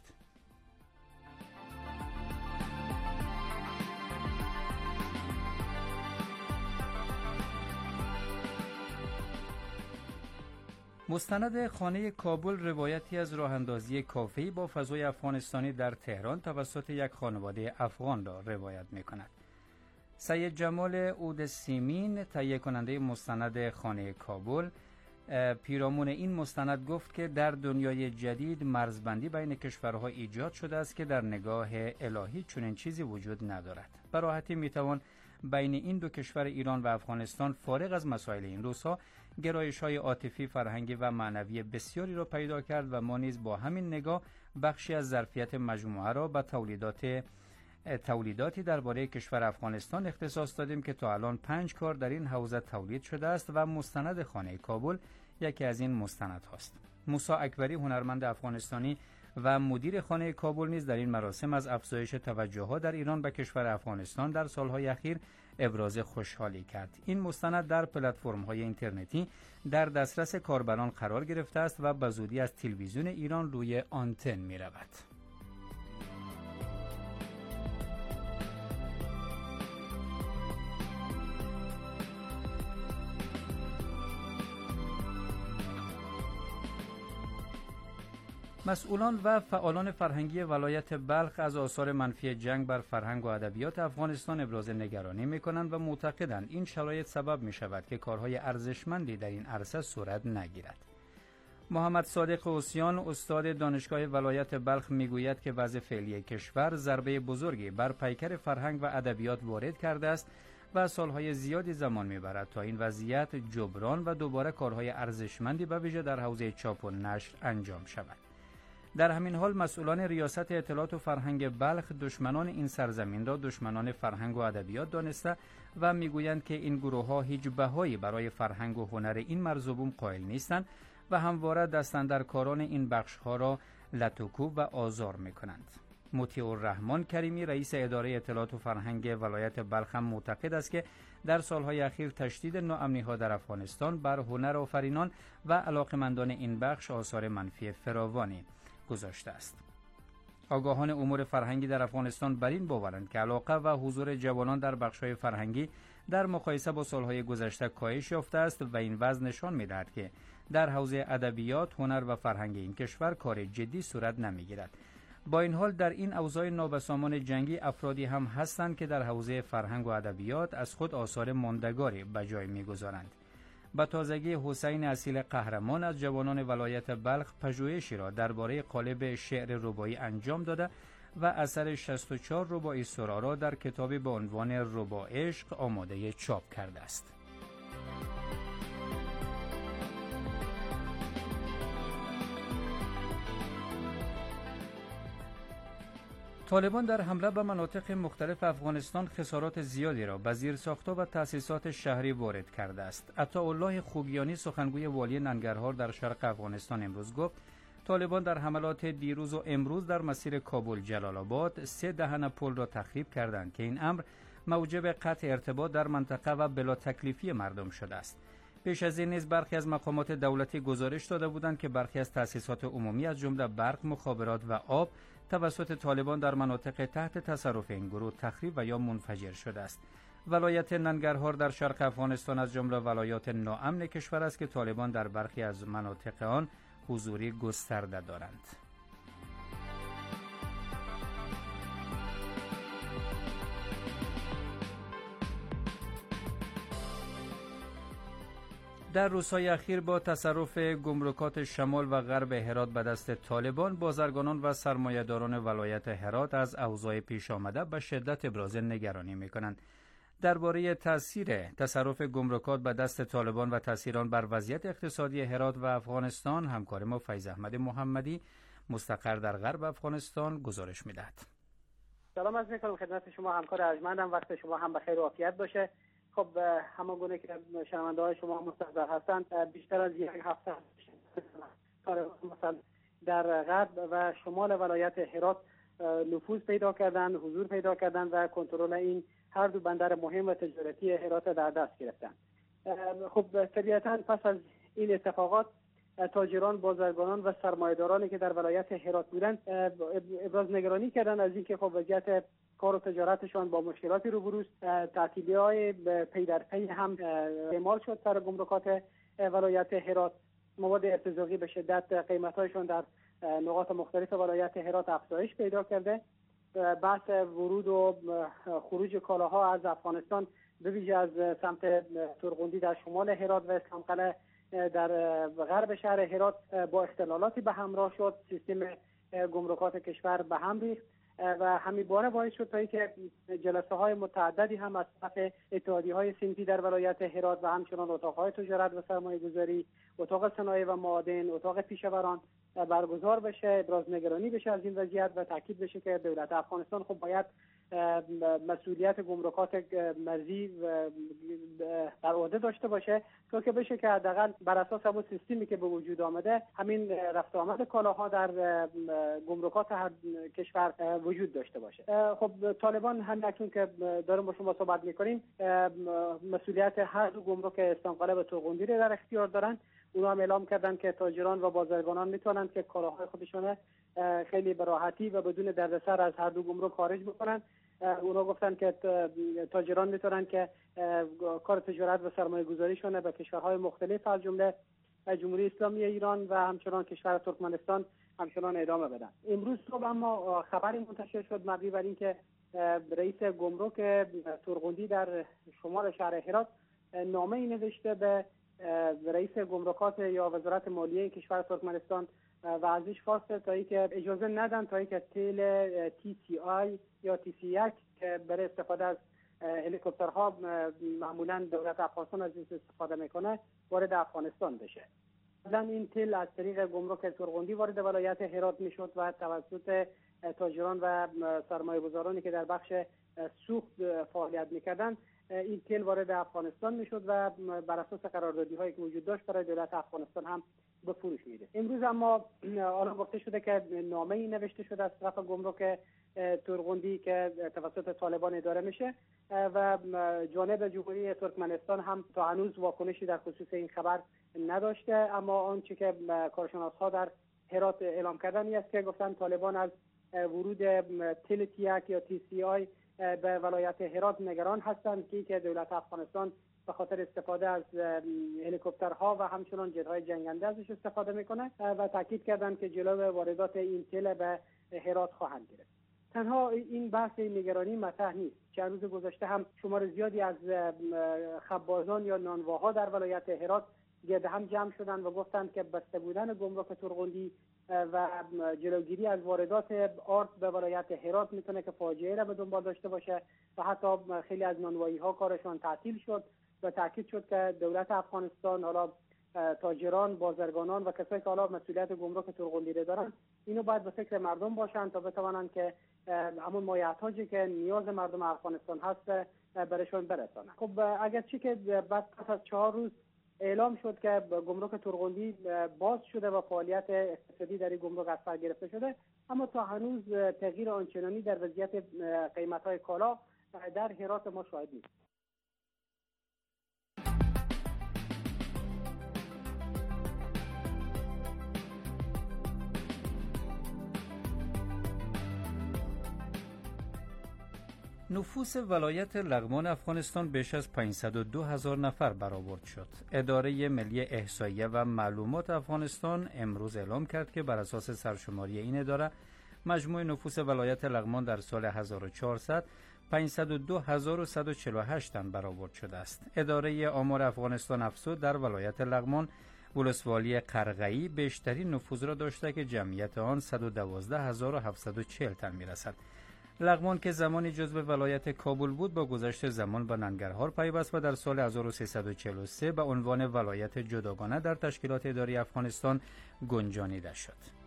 [SPEAKER 4] مستند خانه کابل روایتی از راهاندازی کافه‌ای با فضای افغانستانی در تهران توسط یک خانواده افغان را روایت می‌کند. سید جمال عود سیمین تهیه کننده مستند خانه کابل پیرامون این مستند گفت که در دنیای جدید مرزبندی بین کشورها ایجاد شده است که در نگاه الهی چنین چیزی وجود ندارد. به راحتی میتوان بین این دو کشور ایران و افغانستان فارغ از مسائل این روزها گرایش‌های عاطفی، فرهنگی و معنوی بسیاری را پیدا کرد و ما نیز با همین نگاه بخشی از ظرفیت مجموعه را به تولیداتی درباره کشور افغانستان اختصاص دادیم که تا الان 5 کار در این حوزه تولید شده است و مستند خانه کابل یکی از این مستندهاست. موسی اکبری هنرمند افغانستانی و مدیر خانه کابل نیز در این مراسم از افزایش توجه‌ها در ایران به کشور افغانستان در سالهای اخیر ابراز خوشحالی کرد. این مستند در پلتفرم‌های اینترنتی در دسترس کاربران قرار گرفته است و به زودی از تلویزیون ایران روی آنتن می‌رود. مسئولان و فعالان فرهنگی ولایت بلخ از آثار منفی جنگ بر فرهنگ و ادبیات افغانستان ابراز نگرانی می‌کنند و معتقدند این شرایط سبب می‌شود که کارهای ارزشمندی در این عرصه صورت نگیرد. محمد صادق اوسیان استاد دانشگاه ولایت بلخ میگوید که وضع فعلی کشور ضربه بزرگی بر پیکر فرهنگ و ادبیات وارد کرده است و سالهای زیادی زمان می‌برد تا این وضعیت جبران و دوباره کارهای ارزشمندی به ویژه در حوزه چاپ و نشر انجام شود. در همین حال مسئولان ریاست اطلاعات و فرهنگ بلخ دشمنان این سرزمین را دشمنان فرهنگ و ادبیات دانسته و میگویند که این گروه‌ها هیچ بهایی برای فرهنگ و هنر این مرز و بوم قائل نیستند و همواره دستاندرکاران این بخش‌ها را لطوکوب و آزار می‌کنند. مطیع الرحمن کریمی رئیس اداره اطلاعات و فرهنگ ولایت بلخ هم معتقد است که در سالهای اخیر تشدید ناامنی‌ها در افغانستان بر هنر آفرینان و علاقمندان این بخش آثار منفی فراوانی گذاشته است. آگاهان امور فرهنگی در افغانستان بر این باورند که علاقه و حضور جوانان در بخش‌های فرهنگی در مقایسه با سالهای گذشته کاهش یافته است و این وضع نشان می‌دهد که در حوزه ادبیات، هنر و فرهنگ این کشور کار جدی صورت نمی‌گیرد. با این حال در این اوضاع نابسامان جنگی افرادی هم هستند که در حوزه فرهنگ و ادبیات از خود آثار ماندگاری به جای می‌گذارند. با تازگی حسین اصیل قهرمان از جوانان ولایت بلخ پژوهشی را درباره قالب شعر رباعی انجام داده و اثر 64 رباعی سرا را در کتابی با عنوان رباع عشق آماده چاپ کرده است. طالبان در حمله به مناطق مختلف افغانستان خسارات زیادی را به زیرساخت‌ها و تأسیسات شهری وارد کرده است. عطاالله خوگیانی سخنگوی والی ننگرهار در شرق افغانستان امروز گفت طالبان در حملات دیروز و امروز در مسیر کابل جلال آباد 3 دهن پل را تخریب کردند که این امر موجب قطع ارتباط در منطقه و بلا تکلیفی مردم شده است. پیش از این نیز برخی از مقامات دولتی گزارش داده بودند که برخی از تأسیسات عمومی از جمله برق، مخابرات و آب توسط طالبان در مناطق تحت تصرف این گروه تخریب و یا منفجر شده است. ولایت ننگرهار در شرق افغانستان از جمله ولایات ناامن کشور است که طالبان در برخی از مناطق آن حضوری گسترده دارند. در روزهای اخیر با تصرف گمرکات شمال و غرب هرات به دست طالبان، بازرگانان و سرمایه‌داران ولایت هرات از اوضاع پیش آمده به شدت ابراز نگرانی می‌کنند. درباره تاثیر تصرف گمرکات به دست طالبان و تاثیر آن بر وضعیت اقتصادی هرات و افغانستان، همکار ما فیض احمد محمدی مستقر در غرب افغانستان گزارش می‌دهد.
[SPEAKER 10] سلام عرض می‌کنم خدمت شما همکار ارجمندم، وقت شما هم بخیر و عافیت باشه. خب همانگونه که شنونده‌های شما مستحضر هستند، بیشتر از یک هفته مثلا در غرب و شمال ولایت هرات نفوذ پیدا کردند، حضور پیدا کردند و کنترل این هر دو بندر مهم و تجارتی هرات در دست گرفتند. خب طبیعتاً پس از این اتفاقات تاجران، بازرگانان و سرمایه‌دارانی که در ولایت هرات بودند ابراز نگرانی کردند از اینکه خب وضعیت کار و تجارتشان با مشکلاتی روبرو است. تعطیلی‌های پی در پی هم اعمال شد سر گمرکات ولایت هرات. مواد ارتزاقی به شدت قیمت‌هایشان در نقاط مختلف ولایت هرات افزایش پیدا کرده. بحث ورود و خروج کالاها از افغانستان به ویژه از سمت ترغندی در شمال هرات و اسلام قلعه در غرب شهر هرات با اختلالاتی به همراه شد. سیستم گمرکات کشور به هم ریخت و همین باره باعث شد تا اینکه جلسه های متعددی هم از طرف اتحادیه های صنفی در ولایت هرات و همچنان اتاق های تجارت و سرمایه گذاری، اتاق صنایع و معادن، اتاق پیشوران برگزار بشه، ابراز نگرانی بشه از این وضعیت و تاکید بشه که دولت افغانستان خب باید مسئولیت گمرکات مرزی در عهده داشته باشه تا که بشه که حداقل بر اساس همون سیستمی که به وجود آمده همین رفت و آمد کالاها در گمرکات هر کشور وجود داشته باشه. خب طالبان هم اکنون که داریم با شما صحبت میکنیم مسئولیت هر دو گمرک استانقله و ترغندی رو در اختیار دارن. اونا هم اعلام کردن که تاجران و بازرگانان میتونن که کالاهای خودشون خیلی به راحتی و بدون دردسر از هر دو گمرک خارج بکنن. اونا گفتن که تاجران میتونن که کار تجارت و سرمایه گذاریشون به کشورهای مختلف از جمله جمهوری اسلامی ایران و همچنان کشور ترکمنستان همچنان ادامه بدن. امروز صبح اما خبری منتشر شد مبنی بر اینکه رئیس گمرک ترغندی در شمال شهر هرات نامه‌ای نوشته به رئیس گمرکات یا وزارت مالیه کشور ترکمنستان و ازش خواسته تا اینکه اجازه ندن تا اینکه تیل TCI یا TC1 که برای استفاده از هلیکوپترها معمولا دولت افغانستان از این استفاده میکنه وارد افغانستان بشه. قبلا این تیل از طریق گمرک ترغندی وارد ولایت هرات میشد و توسط تاجران و سرمایه‌گذارانی که در بخش سوخت فعالیت میکردن این تیل وارد افغانستان میشد و بر اساس قراردادی هایی که وجود داشت برای دولت افغانستان هم به فروش میره. امروز اما الان گفته شده که نامه‌ای نوشته شده از طرف گمرک ترغندی که توسط طالبان اداره میشه و جانب جمهوری ترکمنستان هم تا هنوز واکنشی در خصوص این خبر نداشته. اما آنچه که کارشناس‌ها در هرات اعلام کردن است که گفتن طالبان از ورود تیل TC1 یا TCI به ولایت هرات نگران هستند که دولت افغانستان به خاطر استفاده از هلیکوپترها و همچنان جت‌های جنگنده ازش استفاده میکنه و تاکید کردند که جلو واردات این تیل به هرات خواهند گرفت. تنها این بحث نگرانی مطرح نیست. چند روز گذشته هم شمار زیادی از خبازان یا نانواها در ولایت هرات گرد هم جمع شدند و گفتند که بسته بودن گمرک ترغندی و جلوگیری از واردات آرد به ولایت هرات میتونه که فاجعه را به دنبال داشته باشه و حتی خیلی از نانوایی ها کارشان تعطیل شد و تاکید شد که دولت افغانستان حالا تاجران، بازرگانان و کسایی که حالا مسئولیت گمرک ترغندی دارن، اینو باید به فکر مردم باشن تا بتوانن که همون مایحتاجی که نیاز مردم افغانستان هست برشون برسانن. خب اگرچه که بعد از 4 روز اعلام شد که گمرک ترغندی باز شده و فعالیت اقتصادی در این گمرک از سر گرفته شده، اما تا هنوز تغییر آنچنانی در وضعیت قیمت‌های کالا در هرات ما شاهد نیست.
[SPEAKER 4] نفوس ولایت لغمان افغانستان بیش از 502,000 نفر برآورد شد. اداره ملی احصایه و معلومات افغانستان امروز اعلام کرد که بر اساس سرشماری این اداره مجموع نفوس ولایت لغمان در سال 1400 502,148 تن برآورد شده است. اداره آمار افغانستان افزود در ولایت لغمان ولسوالی قرغه‌ای بیشترین نفوذ را داشته که جمعیت آن 112,740 تن می‌رسد. لغمان که زمانی جزو ولایت کابل بود با گذشت زمان به ننگرهار پیوست و در سال 1343 به عنوان ولایت جداگانه در تشکیلات اداری افغانستان گنجانیده شد.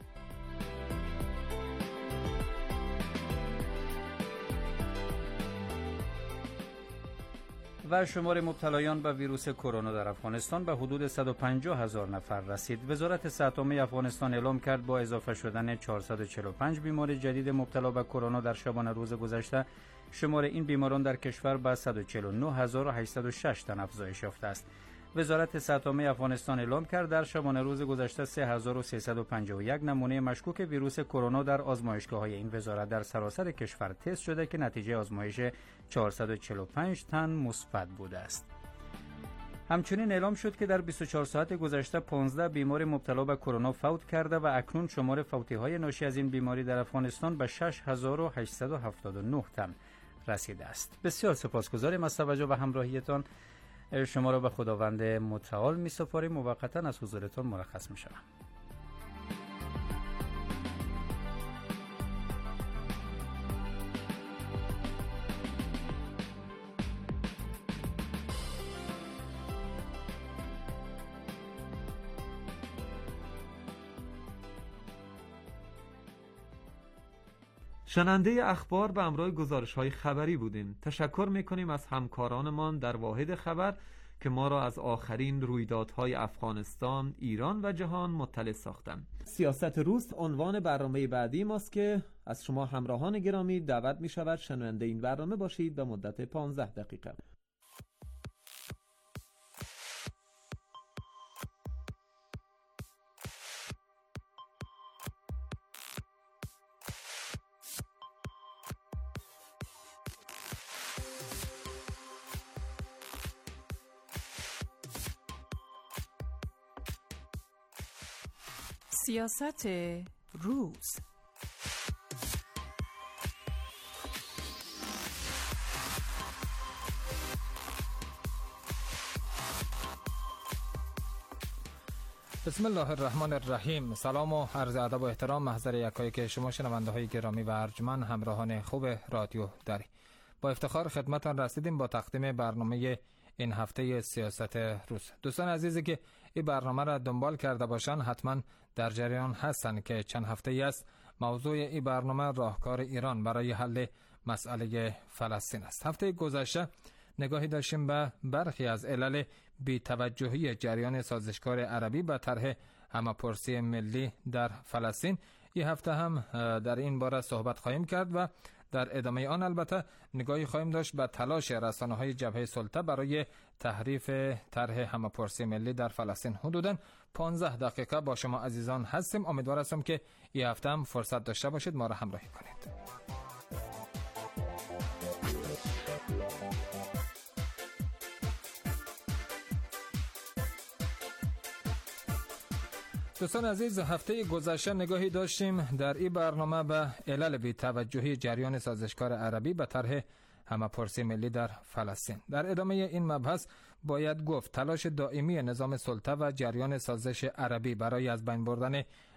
[SPEAKER 4] و شمار مبتلایان به ویروس کرونا در افغانستان به حدود 150,000 نفر رسید. وزارت صحت عامه افغانستان اعلام کرد با اضافه شدن 445 بیمار جدید مبتلا به کرونا در شبانه روز گذشته، شمار این بیماران در کشور به 149,806 تن افزایش یافته است. وزارت صحت عامه افغانستان اعلام کرد در شبانه روز گذشته 3351 نمونه مشکوک ویروس کرونا در آزمایشگاه‌های این وزارت در سراسر کشور تست شده که نتیجه آزمایش 445 تن مثبت بوده است. همچنین اعلام شد که در 24 ساعت گذشته 15 بیمار مبتلا به کرونا فوت کرده و اکنون شمار فوتی‌های ناشی از این بیماری در افغانستان به 6879 تن رسیده است. بسیار سپاسگزاریم از توجه و همراهیتان. شما را به خداوند متعال می سپاریم. موقتا از حضورتان مرخص می شوم.
[SPEAKER 2] شنونده اخبار به همراه گزارش‌های خبری بودیم. تشکر می‌کنیم از همکارانمان در واحد خبر که ما را از آخرین رویدادهای افغانستان، ایران و جهان مطلع ساختند. سیاست روز عنوان برنامه بعدی ماست که از شما همراهان گرامی دعوت می‌شود شنونده این برنامه باشید به مدت 15 دقیقه.
[SPEAKER 11] سیاست روز.
[SPEAKER 12] بسم الله الرحمن الرحیم. سلام و عرض ادب و احترام محضر یکایک شما شنونده های گرامی و ارجمند همراهان خوب رادیو دری. با افتخار خدمتتان رسیدیم با تقدیم برنامه این هفته سیاست روز. دوستان عزیزی که این برنامه را دنبال کرده باشند حتما در جریان هستند که چند هفته است موضوع این برنامه راهکار ایران برای حل مسئله فلسطین است. هفته گذشته نگاهی داشتیم به برخی از علل بی‌توجهی جریان سازشکار عربی به طرح همه‌پرسی ملی در فلسطین. این هفته هم در این باره صحبت خواهیم کرد و در ادامه آن البته نگاهی خواهیم داشت به تلاش رسانه‌های جبهه سلطه برای تحریف طرح همه‌پرسی ملی در فلسطین. حدوداً 15 دقیقه با شما عزیزان هستیم. امیدوار هستم که این هفته هم فرصت داشته باشید ما را همراهی کنید. دوستان عزیز، هفته گذشته نگاهی داشتیم در این برنامه به علل بی‌توجهی جریان سازشکار عربی به طرح همه‌پرسی ملی در فلسطین. در ادامه این مبحث باید گفت تلاش دائمی نظام سلطه و جریان سازش عربی برای از بین بردن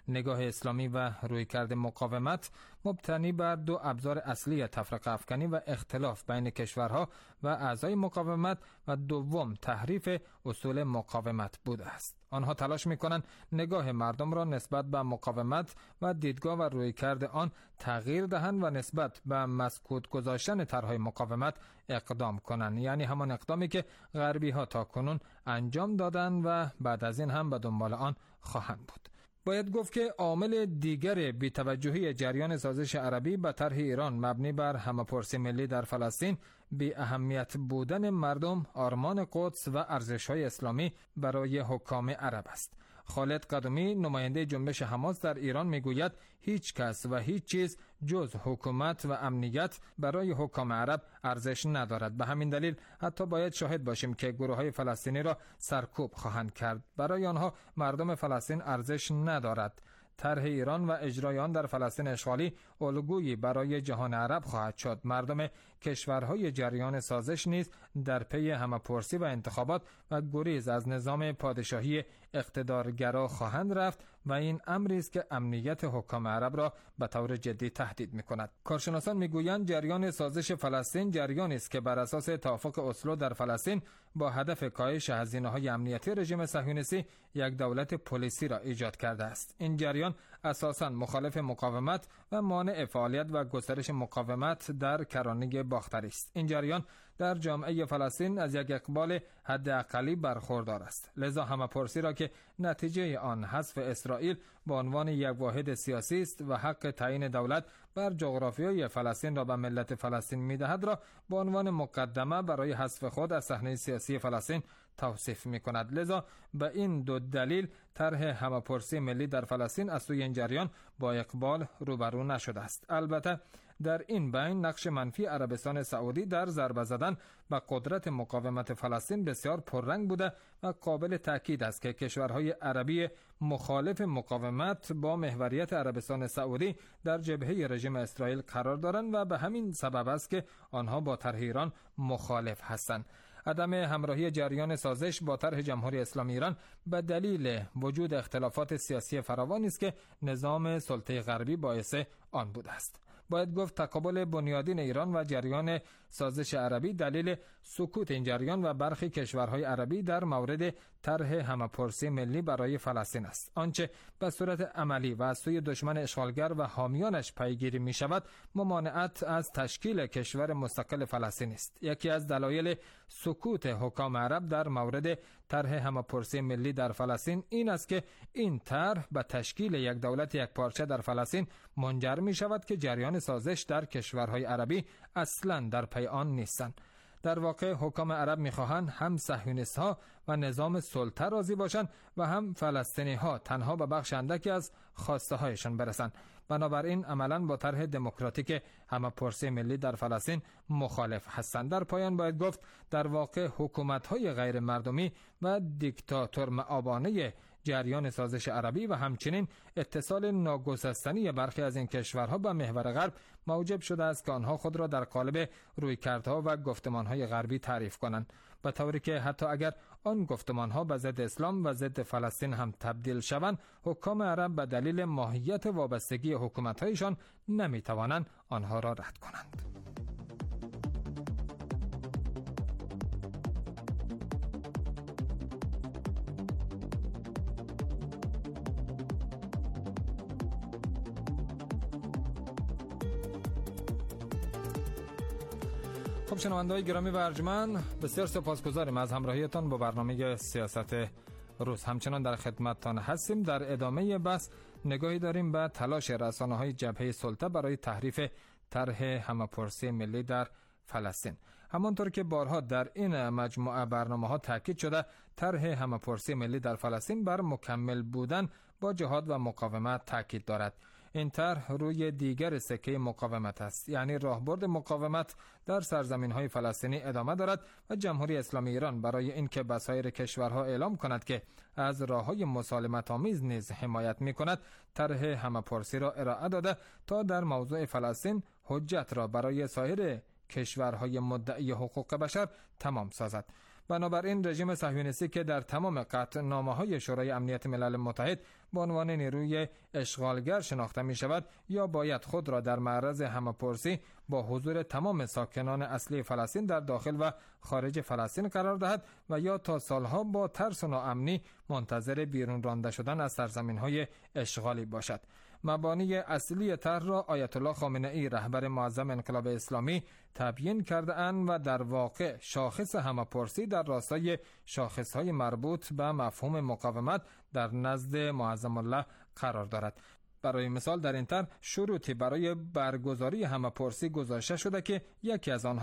[SPEAKER 12] نگاه اسلامی و رویکرد مقاومت مبتنی بر دو ابزار اصلی تفرقه افکنی و اختلاف بین کشورها و اعضای مقاومت و دوم تحریف اصول مقاومت بوده است. آنها تلاش می‌کنند نگاه مردم را نسبت به مقاومت و دیدگاه و رویکرد آن تغییر دهند و نسبت به مسکوت گذاشتن طرح‌های مقاومت اقدام کنند، یعنی همان اقدامی که غربی‌ها تاکنون انجام دادند و بعد از این هم به دنبال آن خواهند بود. باید گفت که عامل دیگر بی‌توجهی جریان سازش عربی به طرح ایران مبنی بر همه‌پرسی ملی در فلسطین بی اهمیت بودن مردم، آرمان قدس و ارزش‌های اسلامی برای حکام عرب است. خالد قدومی نماینده جنبش حماس در ایران میگوید هیچ کس و هیچ چیز جز حکومت و امنیت برای حکام عرب ارزش ندارد. به همین دلیل حتی باید شاهد باشیم که گروه‌های فلسطینی را سرکوب خواهند کرد. برای آنها مردم فلسطین ارزش ندارد. طرح ایران و اجرای آن در فلسطین اشغالی الگویی برای جهان عرب خواهد شد. مردم کشورهای جریان سازش نیز در پی همه‌پرسی و انتخابات و گریز از نظام پادشاهی اقتدارگرا خواهند رفت و این امری است که امنیت حکام عرب را به طور جدی تهدید می‌کند. کارشناسان می‌گویند جریان سازش فلسطین جریانی است که بر اساس توافق اسلو در فلسطین با هدف کاهش هزینه‌های امنیتی رژیم صهیونیستی یک دولت پلیسی را ایجاد کرده است. این جریان اساساً مخالف مقاومت و مانع فعالیت و گسترش مقاومت در کرانه باختری است. این جریان در جامعه فلسطین از یک اقبال حداقلی برخوردار است. لذا همه‌پرسی را که نتیجه آن حذف اسرائیل به عنوان یک واحد سیاسی است و حق تعیین دولت بر جغرافیای فلسطین را به ملت فلسطین می‌دهد را به عنوان مقدمه برای حذف خود از صحنه سیاسی فلسطین توصیف می‌کند. لذا به این دو دلیل طرح همه‌پرسی ملی در فلسطین از سوی این جریان با اقبال روبرو نشده است. البته در این بین نقش منفی عربستان سعودی در ضربه زدن به قدرت مقاومت فلسطین بسیار پررنگ بوده و قابل تأکید است که کشورهای عربی مخالف مقاومت با محوریت عربستان سعودی در جبهه رژیم اسرائیل قرار دارند و به همین سبب است که آنها با طرح ایران مخالف هستند. عدم همراهی جریان سازش با طرح جمهوری اسلامی ایران به دلیل وجود اختلافات سیاسی فراوانی است که نظام سلطه غربی باعث آن بوده است. باید گفت تقابل بنیادین ایران و جریان سازش عربی دلیل سکوت این جریان و برخی کشورهای عربی در مورد طرح همه‌پرسی ملی برای فلسطین است. آنچه به صورت عملی و از سوی دشمن اشغالگر و حامیانش پیگیری می شود ممانعت از تشکیل کشور مستقل فلسطین است. یکی از دلایل سکوت حکام عرب در مورد طرح همه‌پرسی ملی در فلسطین این است که این طرح به تشکیل یک دولت یکپارچه در فلسطین منجر می شود که جریان سازش در کشورهای عربی اصلاً در پی آن نیستند. در واقع حکام عرب می‌خواهند هم صهیونیست‌ها و نظام سلطه راضی باشند و هم فلسطینی‌ها تنها به بخش اندکی از خواسته‌هایشان برسند. بنابراین عملاً با طرح دموکراتیک همه‌پرسی ملی در فلسطین مخالف هستند. در پایان باید گفت در واقع حکومت‌های غیر مردمی و دیکتاتور مآبانه جریان سازش عربی و همچنین اتصال ناگسستنی برخی از این کشورها به محور غرب موجب شده است که آنها خود را در قالب رویکردها و گفتمانهای غربی تعریف کنند، به طوری که حتی اگر آن گفتمانها به ضد اسلام و ضد فلسطین هم تبدیل شوند، حکام عرب به دلیل ماهیت وابستگی حکومت‌هایشان نمی‌توانند آنها را رد کنند. خب شنونده‌های گرامی و ارجمند، بسیار سپاسگزاریم از همراهیتان با برنامه سیاست روز. همچنان در خدمتتان هستیم. در ادامه بحث نگاهی داریم به تلاش رسانه‌های جبهه سلطه برای تحریف طرح همه‌پرسی ملی در فلسطین. همانطور که بارها در این مجموعه برنامه‌ها تاکید شده، طرح همه‌پرسی ملی در فلسطین بر مکمل بودن با جهاد و مقاومت تاکید دارد. این طرح روی دیگر سکه مقاومت است، یعنی راهبرد مقاومت در سرزمین‌های فلسطینی ادامه دارد و جمهوری اسلامی ایران برای اینکه به سایر کشورها اعلام کند که از راه‌های مسالمت‌آمیز نیز حمایت می‌کند، طرح همه‌پرسی را ارائه داده تا در موضوع فلسطین حجت را برای سایر کشورهای مدعی حقوق بشر تمام سازد. بنابراین رژیم صهیونیستی که در تمام قطعنامه‌های شورای امنیت ملل متحد به عنوان نیروی اشغالگر شناخته می شود، یا باید خود را در معرض همه‌پرسی با حضور تمام ساکنان اصلی فلسطین در داخل و خارج فلسطین قرار دهد و یا تا سالها با ترس و ناامنی منتظر بیرون رانده شدن از سرزمین‌های اشغالی باشد. مبانی اصلی طرح را آیت الله خامنه‌ای رهبر معظم انقلاب اسلامی تبیین کرده اند و در واقع شاخص همه‌پرسی در راستای شاخص‌های مربوط به مفهوم مقاومت در نزد معظم الله قرار دارد. برای مثال در این طرح شروطی برای برگزاری همه‌پرسی گذاشته شده که یکی از آنها